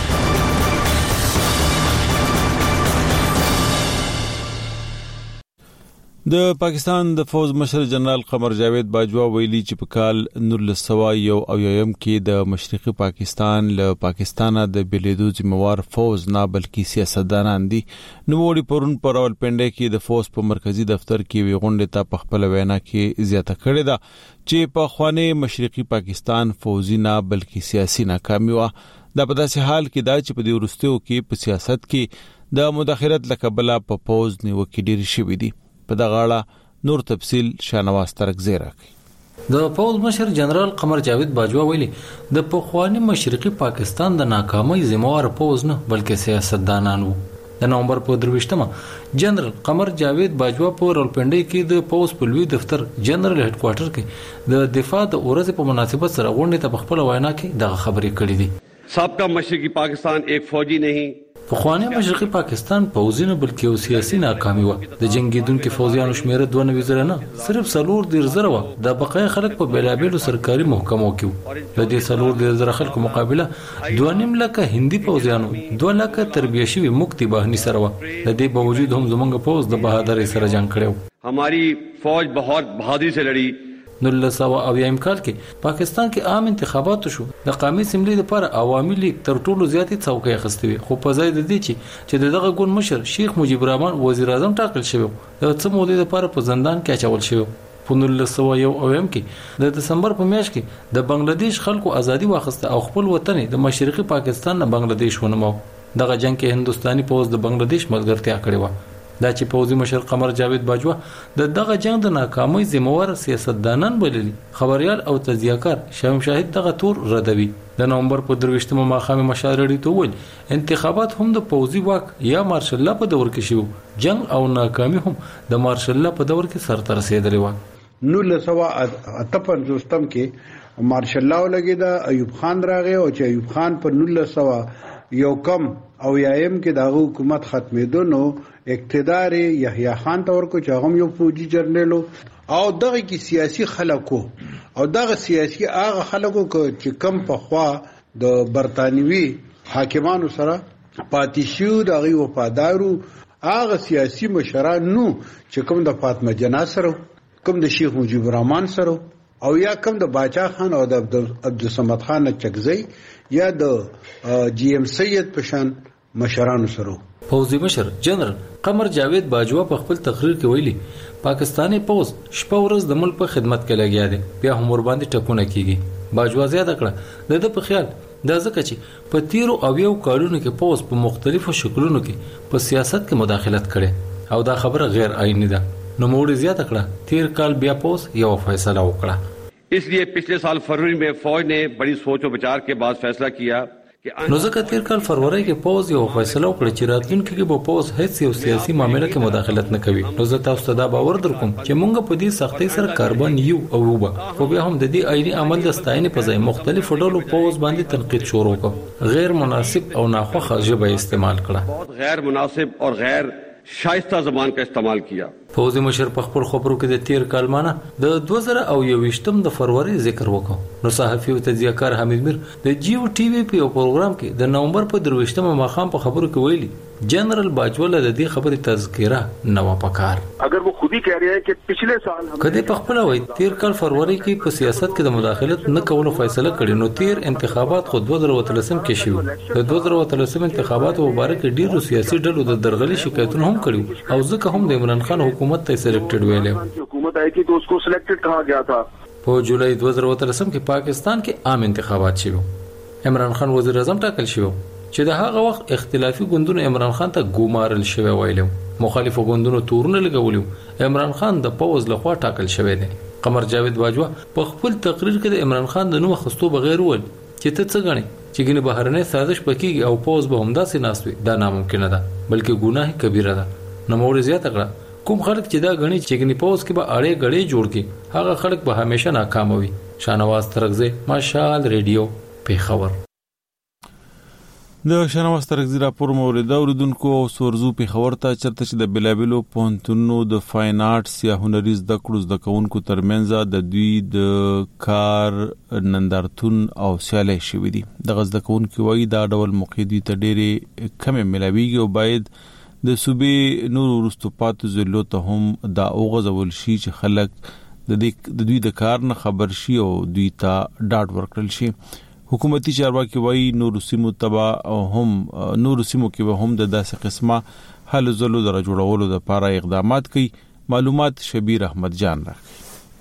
د پاکستان د فوج مشر جنرال قمر جاوید باجوا ویلي چې په کال نولس سوه یو اویایم کې د مشرقي پاکستان له پاکستانه د بلیدو ذمہوار فوج نه بلکې سیاستدانان دي. نوموړي پرون پر راولپنډي کې د فوج په مرکزی دفتر کې وی غونډه ته په خپل وینا کې زیاته کړې ده چې په خوانه مشرقي پاکستان فوجي نه بلکې سیاسي ناکامي و. دا په داسې حال کې دا چې په دې ورستیو کې په سیاست کې د مداخلت لکبله په فوج نیوکې ډېری شوې دي. په دغه اړه نور تفصيل شانواز ترکزی راکړي. د فوج مشر جنرال قمر جاوید باجوا ویلي د پخوانی مشرقي پاکستان د ناکامۍ ذمہوار فوج نه بلکې سیاستدانان وو. د نومبر په درويشتمه جنرال قمر جاوید باجوا په رولپنډي کې د فوج په لوی دفتر جنرال هډ کوارټر کې د دفاع د ورځې په مناسبت سره غونډه ته په خپل وینا کې دغه خبرې کړې دي. سابقہ مشرقی پاکستان ایک فوجی نہیں پخوانی مشرقي پاکستان فوجي نه بلکې او سیاسي ناکامي و. د جنگیدونکو فوجیانو شمیره دوه نوي زره نه صرف سلور ډیر زره و. د بقای خلک په بیلابېلو سرکاري محکمو کې د دې سلور ډیر زره خلکو مقابله دوه نیم لکه هندي فوجیانو دوه لکه تربیه شوی مکتي باهني سره و. د دې باوجود هم زمونږ فوج د بهادرۍ سره جنگ کړو. हमारी फौज बहुत बहादुरी से लड़ी. نولس سوه اویایم کال کې پاکستان کې عام انتخابات شو. د قومي اسمبلی لپاره عوامي لیگ تر ټولو زیاتې څوکۍ اخیستې وي خو په ځای د دې چې چې دغه ګوند مشر شیخ مجیب الرحمن وزیر اعظم ټاکل شوی د څه مودې لپاره په زندان کې اچول شوی. په نولس سوه یو اویایم کې د دسمبر په میاشت کې د بنگلاديش خلکو ازادي واخیسته او خپل وطن د مشرقي پاکستان نه بنگلاديش ونمو. دغه جنگ کې هندستاني پوز د بنگلاديش ملګرتیا کړې و. دا چې فوجي مشر قمر جاوید باجوا د دغه جنگ د ناکامۍ ذمہوار سیاستدانان بللي. خبريال او تجزیه‌کار شایم شاهد دغه تور ردوي. د نومبر په درويشتمه ماخامه مشارړی ته ویل انتخابات هم د فوجي واک یا مارشل لا په دور کې شو. جنگ او ناکامي هم د مارشل لا په دور کې سر تر رسیدلی و. نولس سوه اته پنځوس کې مارشل لا ولګی د ایوب خان راغی او چې ایوب خان په نولس سوه یو کم او یایم کې د حکومت ختمېدو نو اقتدار یحیی خان ته ورکو چې هغه یو فوجي جرنیل او دغه کې سیاسي خلکو او دغه سیاسي هغه خلکو چې کم په خوا د برتانوي حاکمانو سره پاتې شو دغه وفادارو هغه سیاسي مشران نو چې کوم د فاطمه جناح سره کوم د شیخ مجیب الرحمن سره او یا کوم د باچا خان او د عبدالصمد خان چکزی یا د جی ایم سید پشان مشرانو سره. فوجي مشر جنرال قمر جاوید باجوا په خپل تقریر کې ویلي پاکستانی فوج شپه ورځ د ملک په خدمت کې لګیا دي بیا هم ور باندې ټکونه کیږي. باجوا زیاته کړه د د په خیال دا ځکه چې په تیرو او یو کارونو کې فوج په مختلفو شکلونو کې په سیاست کې مداخلت کړي او دا خبره غیر آئینی ده. نو موږ زیاته کړه تیر کال بیا فوج یو فیصله وکړه. इसलिए पिछले साल फरवरी में फौज ने बड़ी सोच और विचार के बाद फैसला किया نو ځکه تیر کال فروری کې فوج یو فیصله وکړه چې راتلونکي کې به فوج هیڅ یو سیاسي معاملې کې مداخلت نه کوي. نو زه تاسو ته دا باور درکوم چې موږ په دې سختۍ سره کاربن یو او وبا خو بیا هم د دې آئینی عمل د ستاینې په ځای مختلف ډول فوج باندې تنقید شروع وکړ. غیر مناسب او ناخوښه ژبه استعمال کړه. बहुत غیر مناسب اور غیر شائستہ زبان کا استعمال کیا. فوجي مشر په خپل خبرو کې د تیر کال مانه د دوه زره او یوویشتم د فروری ذکر وکړ. نو صحافي او تجزیه‌کار حمید میر د جیو ټي وي په پروګرام کې د نومبر په درويشتمه ماخام په خبرو کې ویلي जनरल बाजवा د دې خبرې تذکرہ نو پکار. اگر وہ خود ہی کہہ رہے ہیں کہ پچھلے سال کدی په خپل وای تیر کال فروری کې په سیاست کې د مداخلت نه کولو فیصله کړې نو تیر انتخابات خو دوه هزار وتلسم کې شوه. د دوه هزار وتلسم انتخابات مبارک ډیرو سیاسي ډلو د درغلي شکایتونه هم کړیو او ځکه هم د عمران خان حکومت ته سلیکټډ ویلې. حکومت آئی تھی تو اس کو سلیکٹڈ کہا گیا تھا. په جولای دوه هزار وتلسم کې پاکستان کې عام انتخابات شوه. عمران خان وزیر اعظم ټاکل شو چې د هغه وخت اختلافي ګوندونو عمران خان ته ګومارل شوی ویلو. مخالفو ګوندونو تورونه لګولیو. عمران خان د پوز لخوا ټاکل شوی دی. قمر جاوید باجوا په خپل تقریر کې د عمران خان د نوم خستو بغیر ول چې ته څه غنې چې ګنې بهرنۍ سازش پکېږي او پوز به همدا سي ناسوي. دا ناممکن ده بلکې ګناه کبیره ده. نو مور زیاته کړه کوم خلک چې دا غني چې ګنې پوز کې به اړې غړې جوړ کې هغه خلک به همیشه ناکام وي. شانواز ترغزه ماشال ریډیو پیښور. د شنواز ترغزی راپور مورید اوریدونکو سورزو پیښور ته چرته چې د بلابلو پونتونو د فاین آرټس یا هنري زده کړو زده کوونکو ترمنځ د دوی د کار نندارتون او سیالي شوې دي. د غزده کوونکو وایي دا ډول موقعیت ته ډېری کم ملاویږي او باید د صوبې نور ورستو پاتو زلو ته هم دا اوغځول شي چې خلک د دوی د کار نه خبر شي او دوی ته ډاډ ورکړل شي. حکومتي چارواکي وایي نور سیمو تبا او هم نور سیمو کې به هم د داسې قسمه حل زلو در جوړولو لپاره اقدامات کوي. معلومات شبیر احمد جان راکړي.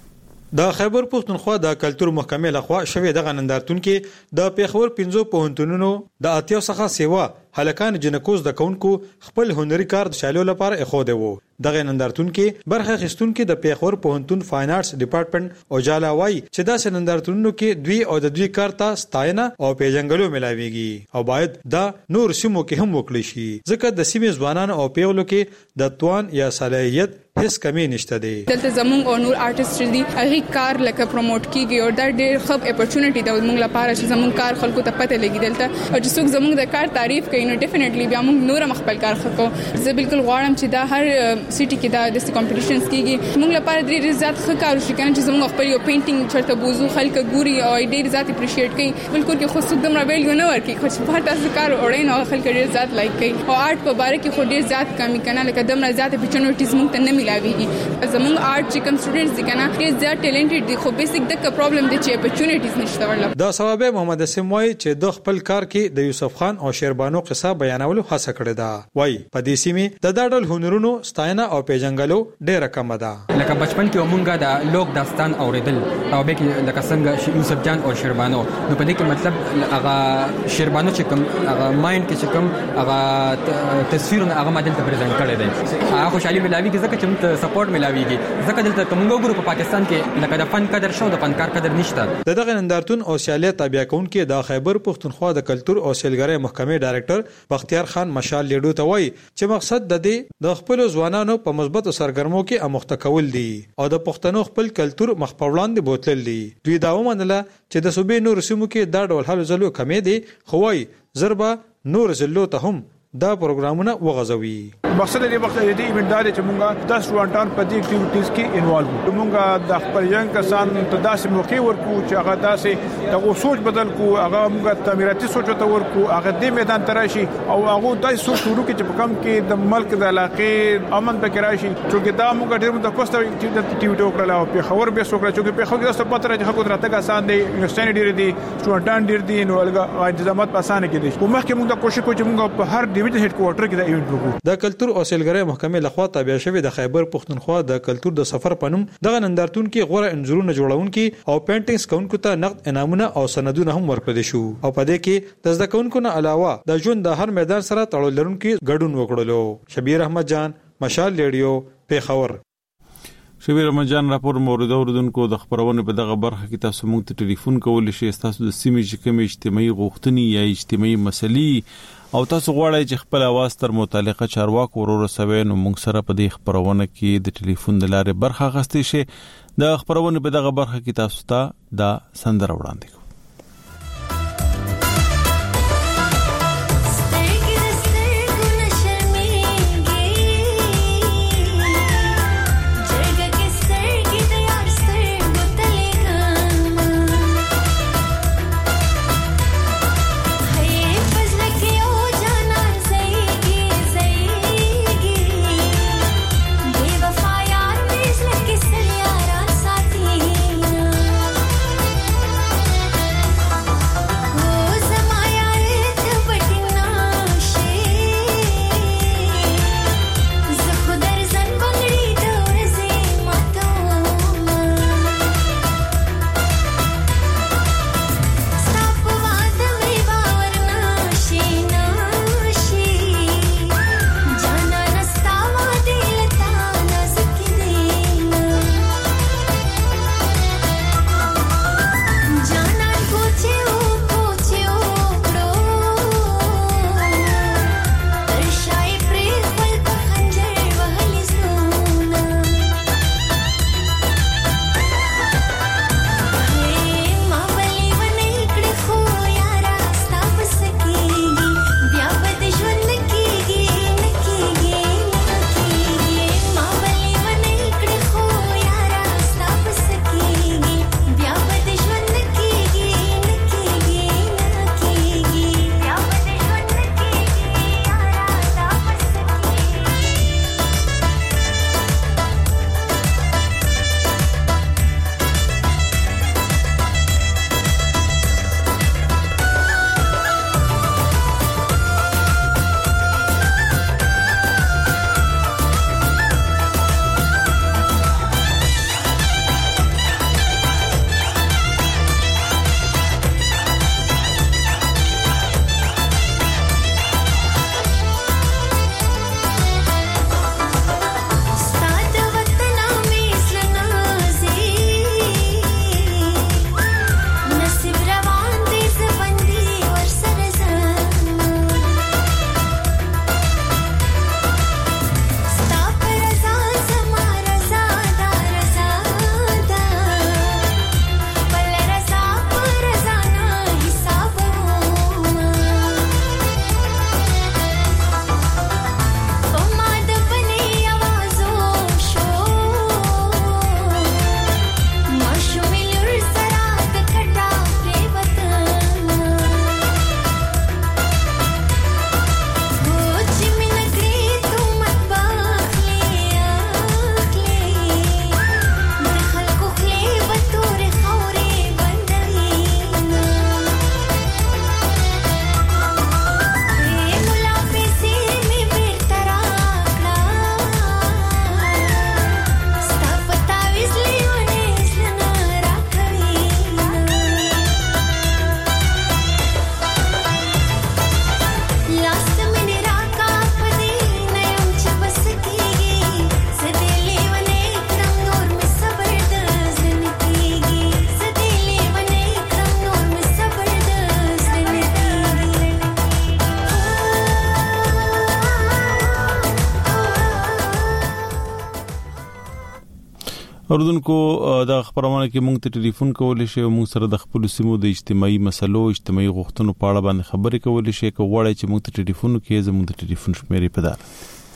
د خیبر پښتونخوا د کلچر محکمې لخوا شوې د غنندارتون کې د پیښور پنځو پوهنتونونو د اتیاو څخه سیوا هلکان جنکوز د کونکو خپل هنري کار د شالو لپاره اخوده وو. د غنندارتون کې برخه خستونکو د پیښور پوهنتون فاین آرټس ډپارټمنټ او جالا وای چې د سنندارتونونو کې دوی او د دوی کار ته ستاینه او پیژنګلو ملاويږي او باید دا نور سیمو کې هم وکړي شي ځکه د سیمې ځوانان او پیغلو کې د توان یا صلاحیت هیڅ کمی نشته دی. دلته زموږ او نور آرټیست دي هغه کار لکه پروموټ کیږي او دا ډېر ښه اپورچونټی ده موږ لپاره چې زموږ کار خلکو ته پته لګي دلته او چې څوک زموږ د کار تعریف کوي نو ډیفینټلی بیا موږ نور خپل کار خکو. زه بالکل غواړم چې دا هر سټي کې دا د کمپټیشنز کیږي موږ لپاره ډېر زیات ښه کار وشي کنه چې زموږ خپل یو پینټینګ چرته بوزو خلک ګوري او ډېر زیات اپریشیټ کوي. بالکل کې خو څوک دمر ویل نه ورکي خو چې په تاسو کار اورئ نو خلک ډېر زیات لایک کوي او آرټ په باره کې خو ډېر زیات کمی کنه لکه دمر زیات اپورچونټیز موږ ته نه ملاويږي. زموږ آرټ چې کوم سټوډنټس دي کنه ډېر زیات ټیلنټډ دي خو بیسیک د پرابلم دي چې اپورچونټیز نشته ورل. دا سبب محمد اسم وای چې د خپل کار کې د یوسف خان او شیربانو قصه بیانولو هڅه کړې ده. وای په دې سیمه د داډل هنرونو ستاینه او پیژنګلو ډېر کم ده. لکه بچپن کې مونږه د لوک داستان اوریدل او به کې لکه څنګه یوسف جان او شیربانو نو په دې کې مطلب هغه شیربانو چې کوم هغه مایند کې چې کوم هغه تصویرونه هغه ماډل ته پریزنټ کړی دی هغه خوشحالي ملاوي کې ځکه چې موږ سپورټ ملاويږي ځکه دلته کومو ګورو په پاکستان کې لکه د فن قدر شو د فنکار قدر نشته. د دغه نندارتون او سیالي تابع کون کې د خیبر پښتونخوا د کلچر او سیلګری محکمې ډایریکټر بختیار خان مشال لیډو ته وایي چې مقصد د دې د خپل ځوانانو په مثبت سرګرمو کې اموخته کول دي او د پښتنو خپل کلچر مخ په وړاندې بوتل دي. دوی دا ومنله چې د صوبې نور سیمو کې دا ډول حل زلو کمې دي خو وایي ضربه نور زلو ته هم دا پروګرامونه وغځوي. مقصد دې وخت دې ایونت دار چې مونږه دس وانټان په دې اکټیویټیز کې انوالو مونږه د خپل ځان کسان ته داسې موقع ورکو چې هغه داسې دغه سوچ بدل کو هغه مونږه تعمیراتي سوچ ته ورکو هغه دې میدان ته راشي او هغه داسې سوچ ورکو چې په کم کې د ملک د علاقې امن پکې راشي چې دا مونږه ډېر مت کوسته اکټیویټي وکړه او په خبر به سوکړه چې په خبر کې پاتره چې خلکو درته آسان دي یونیورسيټي ډېر دي سټوډنټان ډېر دي نو هغه انتظامات په اسانه کې دي په مخ کې مونږه کوشش کوو چې مونږه په هر ډیویژن هډ کوارټر کې دا ایونت وکړو. د کلچر او سیلګری محکمې لخوا تابع شوی د خیبر پښتونخوا د کلچر د سفر پنوم دغه نندارتون کې غوړه انځورونه جوړونکي او پینټینګز کوونکو ته نقد انعامونه او سندونه هم ورکړل شو او په دې کې د زده کوونکو نه علاوه د ژوند د هر میدان سره تړل لرونکي ګډون وکړلو. شبیر احمد جان مشال ریډیو پیښور. شبیر احمد جان راپور مورید اوردونکو د خبرونه په دغه برخه کې تاسو موږ ته ټلیفون کولای شئ تاسو د سیمې چې کوم اجتماعي غوښتنې یا اجتماعي مسلې او تاسو غواړئ چې خپل اواز تر متعلقه چارواکو ورسوي نو موږ سره په دې خبرونه کې د ټلیفون د لارې برخه غستې شي. د خبرونه په دغه برخه کې تاسو ته دا سندره وړاندې کوم. Hey, اوردونکو د خبرونه کې مونږ ته ټلیفون کولای شئ او مونږ سره د خپل سیمو د اجتماعي مسلو اجتماعي غوښتنو په اړه باندې خبرې کولای شئ. که غواړئ چې مونږ ته ټلیفون وکړئ زموږ د ټلیفون شمیرې په دار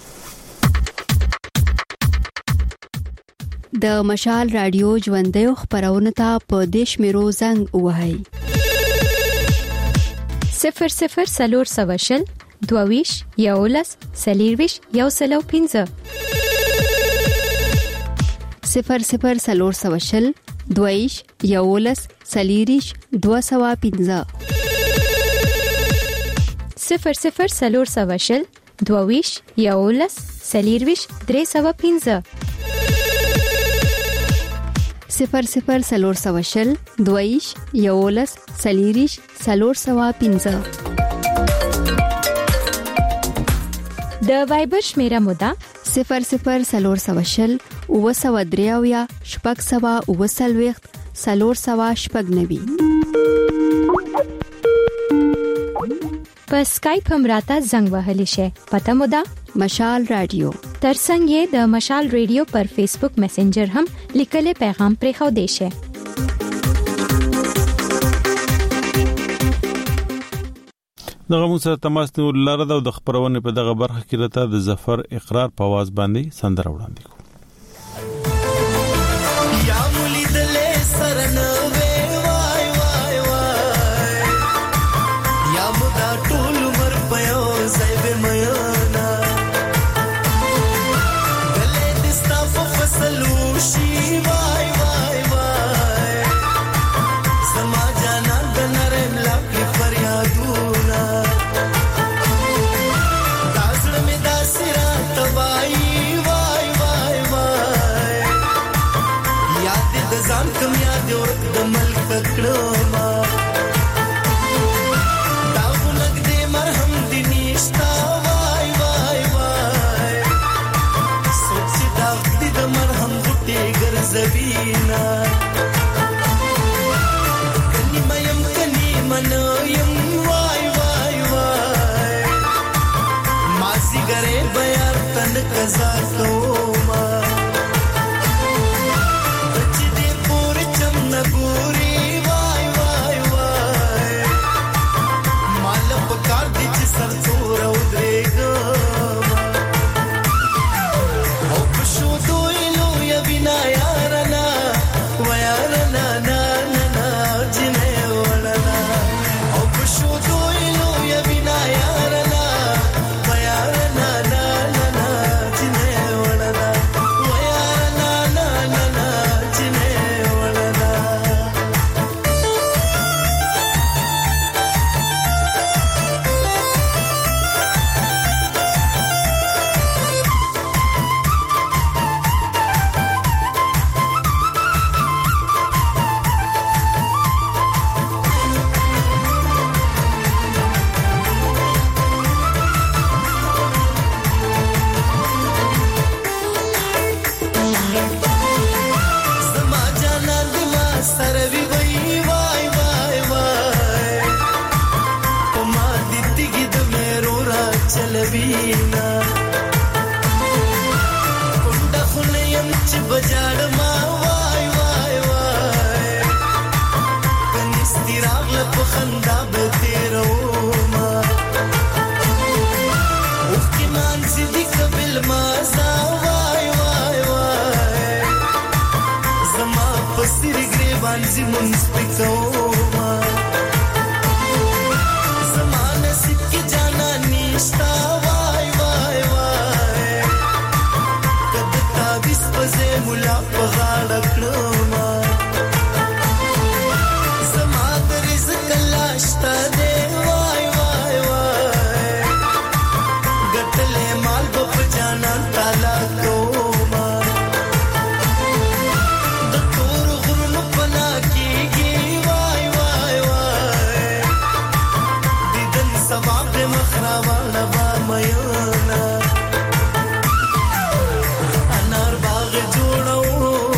د مشال رادیو ژوندۍ خبرونه ته په دیش میرو زنګ وهاي صفر صفر سلور سواشل دوویش یولس سلیرویش یو سلو پینزه صفر صفر سلور سواشل دویش یولس سلیریش دو سوا پینزه صفر صفر سلور سواشل دوویش یولس سلیرویش درې سوا پینزه صفر صفر سلور سواشل دویش یولس سلیریش سلور سوا پینزه د وایبر شمیره مودا صفر صفر سلور سواشل او سوا دریاویا شپږ سوا او سلويخت سلور سوا شپږ نوي په سکایپ هم راته زنګ وهلی شي. پته مودا مشال رادیو ترڅنګ یې د مشال رادیو پر فیسبوک میسنجر هم لیکلي پیغام پرې خو دی شي. دغه مو سره تماس نور لاره د خبرونه په دغه برخه کې راته د ظفر اقرار په आवाज باندې سندره وړاندې کو. یا مولي دلې سرنوي وای وای وای یا مدا ټول مر پيو زيب ميانا دلې دستا په فصلو شي وای وای وای سما جانا دنرم لا کی فریادونه داسړ می داسرا توای وای وای وای یاد د ځان کم یاد ورک د ملک کړه ما دا ولګ دې مرهم دې نشتا وای وای وای سوچ دا دې د مرهم غټي ګرځوینا کني مېم کني منویم وای وای وای ماسي ګره بیا تن کزا کوما نګوري وای وای وای مال په کار دي چې سر څور او درېګا او په شو دوی نو یا بنا یارنا ویارنا نا نا نا جنې ولنا او په شو دوی نو یا بنا یارنا ویارنا نا نا نا جنې ولنا ویارنا نا نا نا جنې ولنا زما جانا دما سروي وای وای وای وای پما دتګي د مېرو را چلوينا کونډه خلیم چې بجاړ ما وای وای وای کنيستي راغله په خندا به تیرو ما اوخ کی مان سيدي قبل ما زا وای وای وای زما پسیر گریبان زی منسپکوما زما نصیب کی جانا نیشتا وای وای وای کدتا بیس پزے ملا پغاڑ کلوما زما در رزق اللہ شتا دے وای وای وای گتلے مال بپ جانا تالا کوما انار باغ جوړو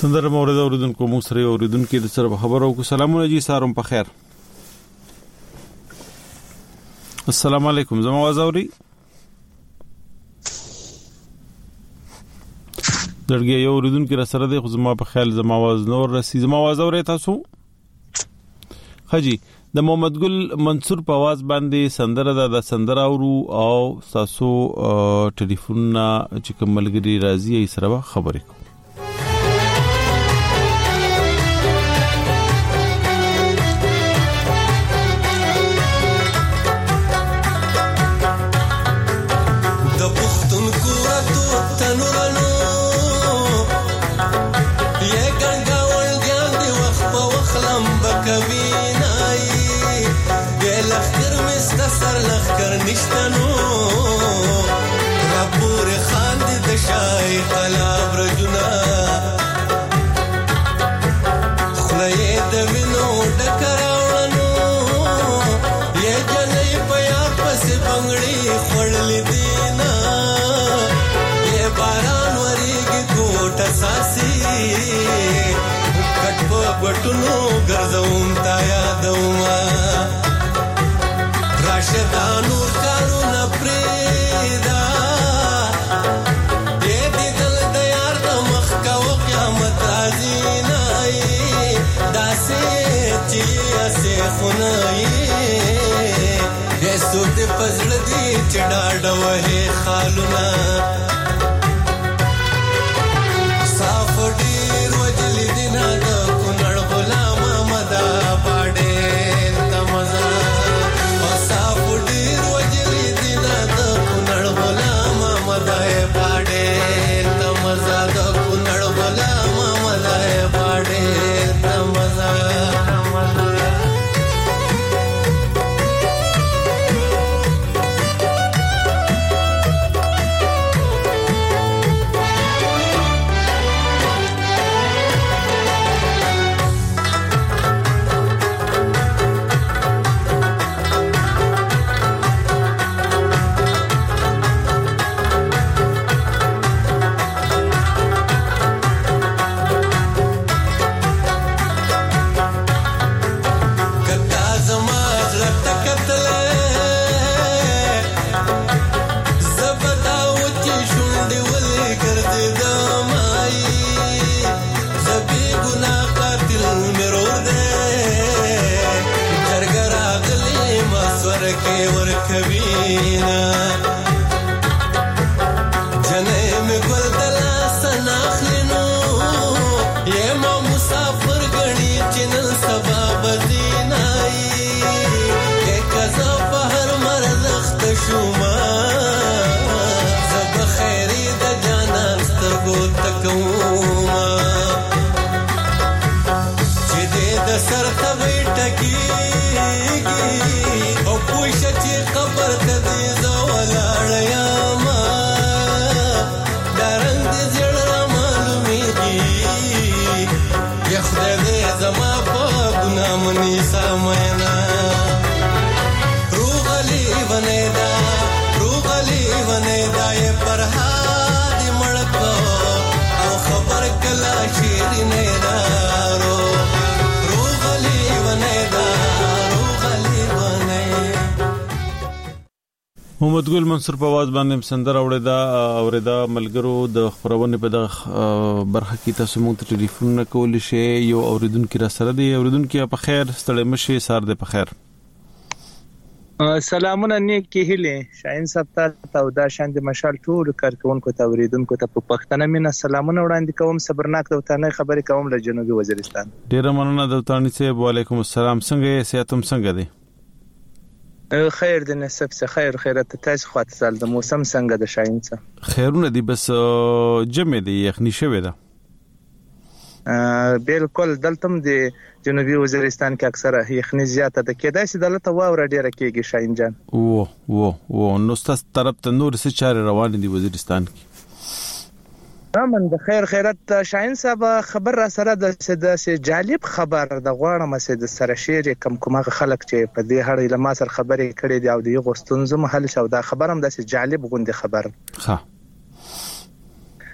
سندره مورد اوریدونکو مو سره اوریدونکو د سره خبرو کو سلامونه جی سارم په خیر السلام علیکم زما आवाज اوري درګه یو اوریدونکو را سره د زما په خیال زما आवाज نور رسي زما आवाज اوري تاسو خجی د محمد ګل منصور په आवाज باندې سندره د سندره اورو او تاسو ټلیفون چې کوملګری راځي یې سره خبرې کو وټونو ګرځوم تا یادوما راشدانو کارونه پریدا دې دې دل د یار د مخ کا او قیامت راځي نه داسې چې اسه خنای دې سوت پزړ دې چډاډ وه خالونه صاف ډیر وجل دینا محمد ګل منصور په आवाज باندې سندره اوریدا اوریدا ملګرو د خبرونه په دغه برخه کې تاسو مونږ ته ټلیفون کول شي یو اوریدونکو را سره دی اوریدونکو په خیر ستړي مشي سار دی په خیر سلامونه نیکی هله شاهین صاحب ته او دا شاند مشال ټول کارکونکو ته اوریدونکو ته په پښتنه مینا سلامونه وړاندې کوم صبرناک دوتانه خبرې کوم له جنوبي وزیرستان ډیر مننه دوتانی صاحب وعلیکم السلام څنګه یې سیاتم څنګه دی خیر د نسب څخه خیر خیرت تاسو خاطر سال د موسم څنګه د شاین څخه خیرونه دي بس جمع دي یخني شوی ده بالکل دلته د جنوبي وزیرستان کې اکثره یخني زیاته ده کېدای شي دلته واوره ډیره کېږي شاین جان او او او نو ستاسو طرف ته نور څه چاره روان دي وزیرستان کې امن د خیر خیرت شاین صاحب خبر را سره د سه جالب خبر د غواړم سه د سره شیر کم کومه خلک چې په دې هړې لمه سر خبرې کړې دی او د غوستون زم حل شو دا خبرم د سه جالب غوندي خبر ها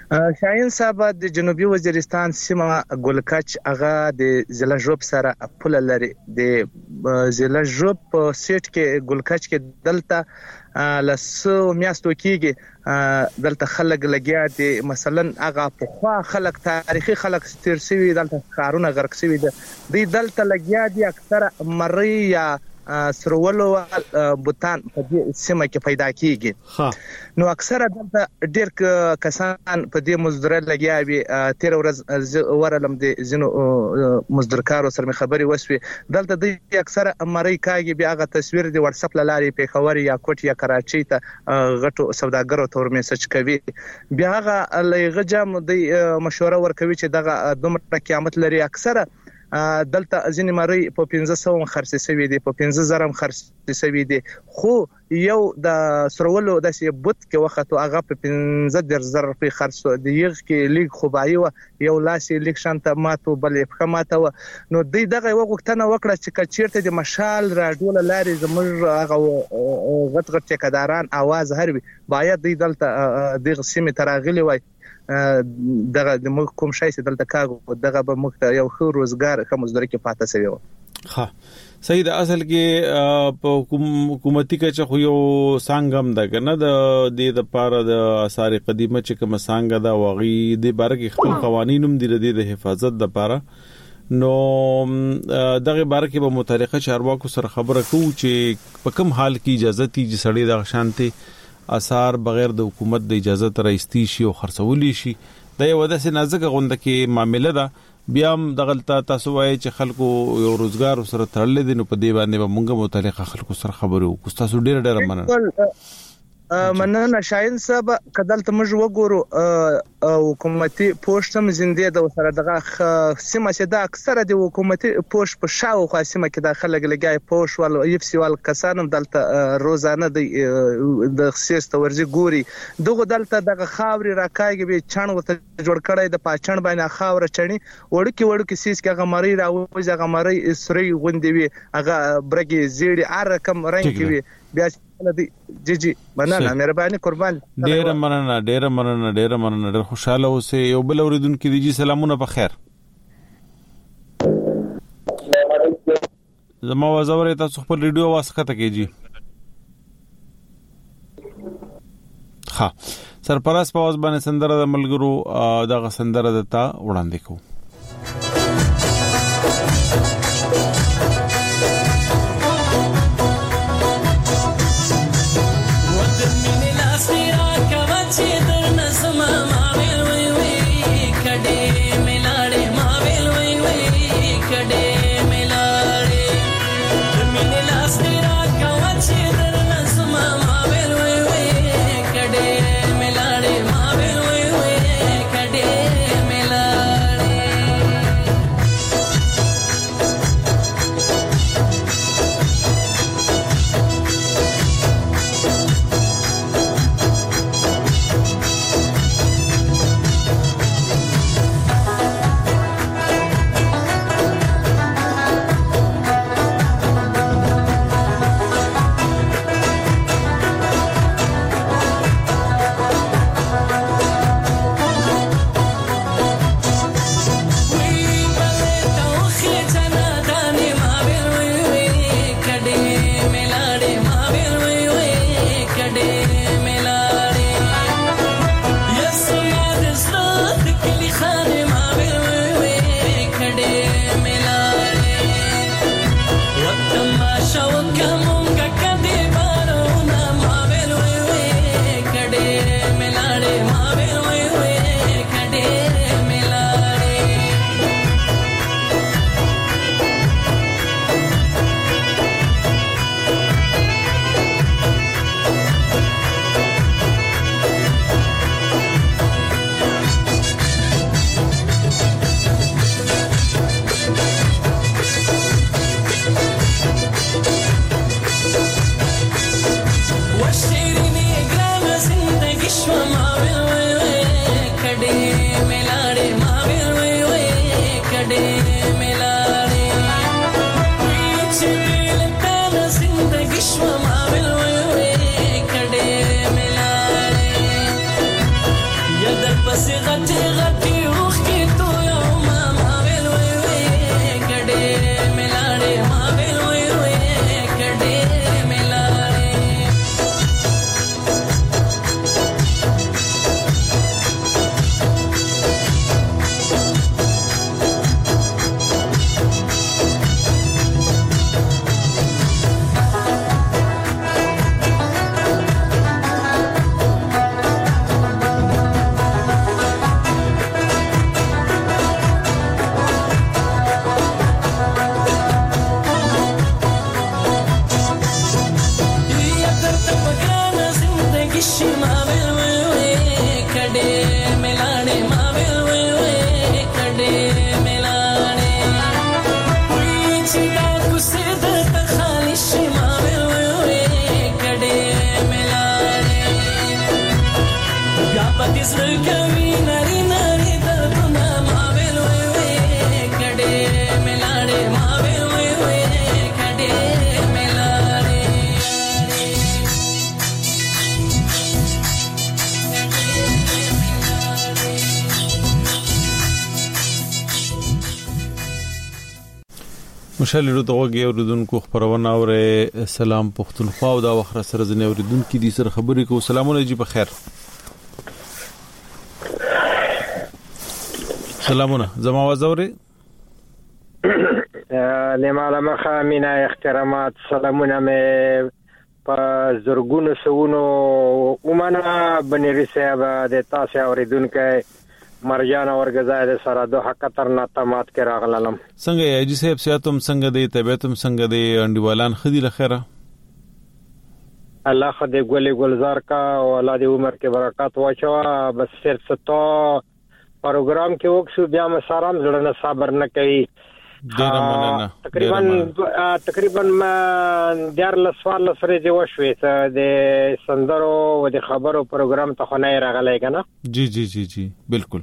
شاهین صاحب د جنوبي وزیرستان سیمه ګلکچ هغه د ضلع ژوب سره پوله لري د ضلع ژوب په سیټ کې ګلکچ کې دلته لسو میاشتو کېږي دلته خلک لګیا دي مثلا هغه په خوا خلک تاریخي خلک ستیر سوي دلته کارونه غرق سوي دي دلته لګیا دي اکثر مری یا سرولو بوتان په دې سیمه کې پیدا کیږي نو اکثره دلته ډېر کسان په دې مزدوره لګیا وي تیر ورځ ورلم د زینو مزدورکارو سره خبري وسوي دلته د اکثره مری کاږي بیا غا تصویر دی واتس اپ لاري په خبري یا کوټ یا کراچي ته غټو سوداګرو تور میسج کوي بیا غا لږه جام د مشوره ورکوي چې دغه دومره قیامت لري اکثره دلته ځینې مری په پنځه سوه خرڅ شوی دی په پنځه زره خرڅ شوی دی خو یو د سرولو د سی بوت کې وخت او هغه په پنځه زره په خرڅ دی یغ کې لیک خوبایي یو لاسي لیک شانت ماتو بلې په ماته نو دوی دغه وغوښتنه وکړه چې کچیرته د مشال راډیو لاري زموږ هغه غټ غټ ټیکداران आवाज هروي باید دوی دلته د سیمه تراغلي وای دغه د موږ کوم شای چې دلته کاغو دغه به موږ یو خو روزګار کوم مزدوري کې پاتې سوي و ها صحیح ده اصل کې په حکومتي کې خو یو سانګم ده کنه د دې د پاره د آثار قدیمه چې کوم سانګه دا وغي د بار کې خپل قوانینوم دي د حفاظت د پاره نو دغه بار کې به متعلقه چارواکو سره خبره کوو چې په کوم حال کې اجازه تي چې سړی د شانتي اثار بغیر د حکومت د اجازه تر ایستي شي او خرڅولي شي دا یو داسې نازک غونډه کې معاملې ده بیا هم دغلطه تاسو وایي چې خلکو یو روزګار سره تړلې دي نو په دې باندې به مونږه متعلقه خلکو سره خبرو کوو تاسو ډېر ډېر مننه مننه شاهین صاحب کدلته موږ وګورو حکومتي پوسټم زنده د سره دغه سیمه چې د اکثره د حکومتي پوسټ په شاو خو سیمه کې د خلک لګای پوسټ ول یف سی ول کسانم دلته روزانه د خصيص تورزي ګوري دغه دلته دغه خاوري راکاږي به چان وته جوړ کړی د پاچن باندې خاور چړنی وړکی وړکی سیس کې هغه مری راوځي هغه مری سری غوندي وي هغه برګي زیړي ار رقم رنگ وي بیا دي جی جی مننه مهرباني قربان ډیر مننه ډیر مننه ډیر مننه ډیر خوشاله اوسه یو بل اوریدونکو دي جی سلامونه په خیر زما وزوره تاسو خپل ریډیو واسخه ته کیږي ها سرپرست په واز باندې سندره د ملګرو دغه سندره دتا وړاندې کو But سکوي نری نری دردونه ما ویل وی وی کډې ملاړې ما ویل وی وی کډې ملاړې مشالې دغه اوریدونکو خبرونه اوره سلام پښتونخوا او دا وخت سره ځنې اوریدونکو دي سره خبرې کوو. سلامونه جی په خیر. سلامونه زما आवाज اوري؟ لماله مخه مینا احترامات سلامونه مې په زرګونو سونو ومنه بنيري صاحب د تاسو اوریدونکو مرجان اورګزای د سره د حق ترنا تمات کې راغلم. څنګه یې جی صاحب سیاتم څنګه دی طبيعتم څنګه دی انډیوالان خدي لخيره الله خدای ګل ګلزار کا او الله دې عمر کې برکات واچوا. بس صرف ستو پروګرام کې وکړو بیا م سلام زړه صبر نه کوي. ډیر مننه. تقریبا تقریبا ما ډیر لسوال لسره دی وشوي د سندرو او د خبرو پروګرام ته خو نه راغلی کنه. جی جی جی جی بالکل.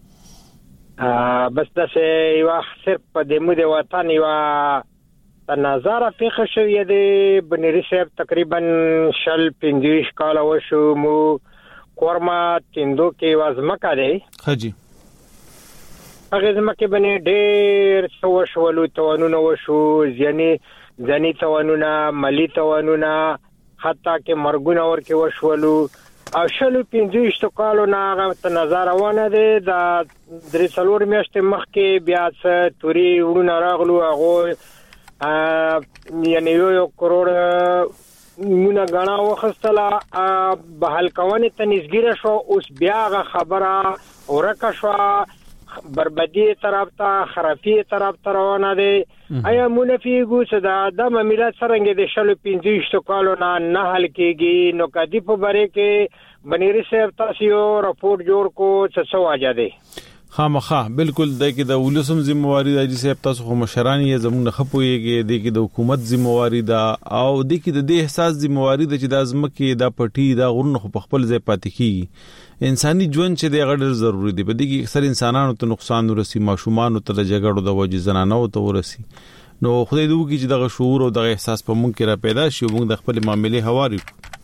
بس دا سه یو صرف په دمو د وطن یو تناظر پیښه شوې ده. بنيري صاحب تقریبا شل پنځه کال وشو مو کورما تیندو کې وازمکه دی. خجی هغه زمکه باندې ډېر څو شولو توانونه وشو ځنی ځنی توانونه مالی توانونه حتی کې مرګونه ورکه وشولو او شلو پنځه کالو نه هغه تناظر ونه دي د درې څلور میاشتې مخکې بیا څه توري ورونه راغلو هغه یعنی یو کروڑ مونږه غنا وخستله بحال کوونه تنزګیره شو. اوس بیا غ خبره ورکه شو بربدي طرف ته خرافي طرف ته روانه دي. آیا منفیګو چې دا د ملت سرنګ د شلو پنځه کالو نه نه حل کېږي نو کدی په باره کې بنيري صاحب تاسو یو راپور جوړ کو څه څه واجه دي. خامخا بالکل د کې د ولسم ذمہواری د صاحب تاسو خو مشرانی زمون خپويږي د کې د حکومت ذمہواری دا او د کې د دې احساس ذمہواری د چې د ازمکه د پټي د غرن خو خپل ځای پاتې کیږي. انساني ژوند چې د غړ ضروری دی په دې کې اکثر انسانانو ته نقصان ورسي ماشومان ته جګړو د وجې زنانو ته ورسي. نو خدای دې وکړي چې د شعور او د احساس په مونږ کې را پیدا شي او موږ د خپل معاملې هواري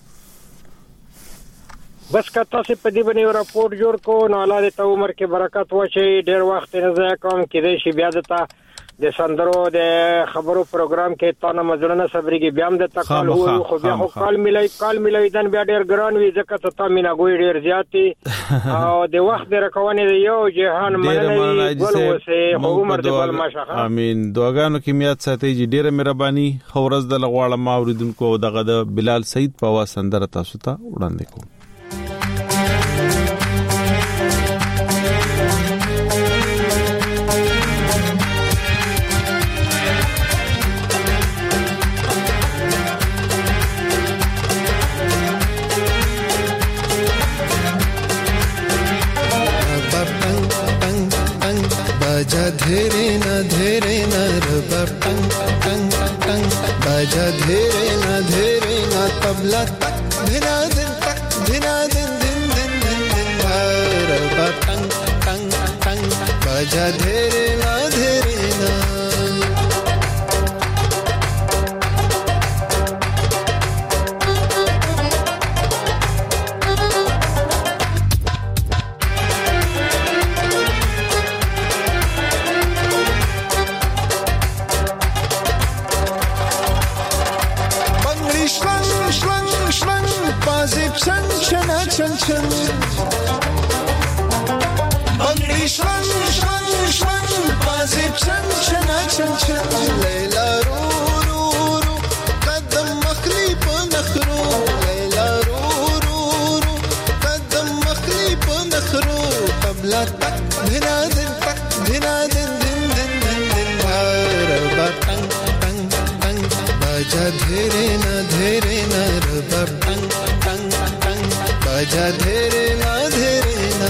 بس که تاسو په دې باندې راپور جوړ کو نو الله دې ته عمر کې برکت واچي. ډېر وخت نه ځای کوم کېدې شي بیا د د سندرو د خبرو پروګرام کې تانه مزړه صبرېږي بیا هم د تکال هو خو بیا خو کال ملای کال ملای دن بیا ډېر ګران وي ځکه ته تا مینا ګوي ډېر زیاتې او د وخت د رکوونې یو جهان منلې ګل وسه خو عمر دې بل ماشه. امين. دعاګانو کې میات ساتي ډېر مهرباني. خورز د لغواړه ما اوریدونکو دغه د بلال سعید په وا سندره تاسو ته وړاندې کوم. बाजा धेरे न धेरे न रबा टंग टंग टंग बाजा धेरे न धेरे न तबला तक धिना दिन तक धिना दिन दिन दिन दिन दिन रबा टंग टंग टंग बाजा धेरे न धेरे न Chun chun chun chun Bangri shwang shwang shwang Pazib chun chun chun chun Layla ru ru ru Qadam makhli pa nakhru Layla ru ru ru Qadam makhli pa nakhru Qabla tak dhina din tak dhina din din din din din Raba tang tang tang Baja dhere na dhere na Raba tang tang बाजा धेरे ना धेरे ना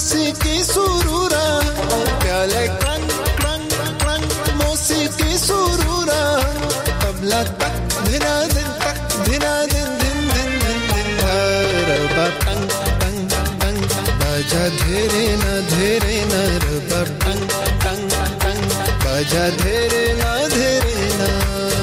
موسیقی سرورا प्याले क्रंग क्रंग क्रंग موسیقی سرورا तबला तक धिना दिन तक धिना दिन दिन दिन दिन दिन रबा टंग टंग टंग बाजा धेरे ना धेरे ना रबा टंग टंग टंग बाजा धेरे ना धेरे ना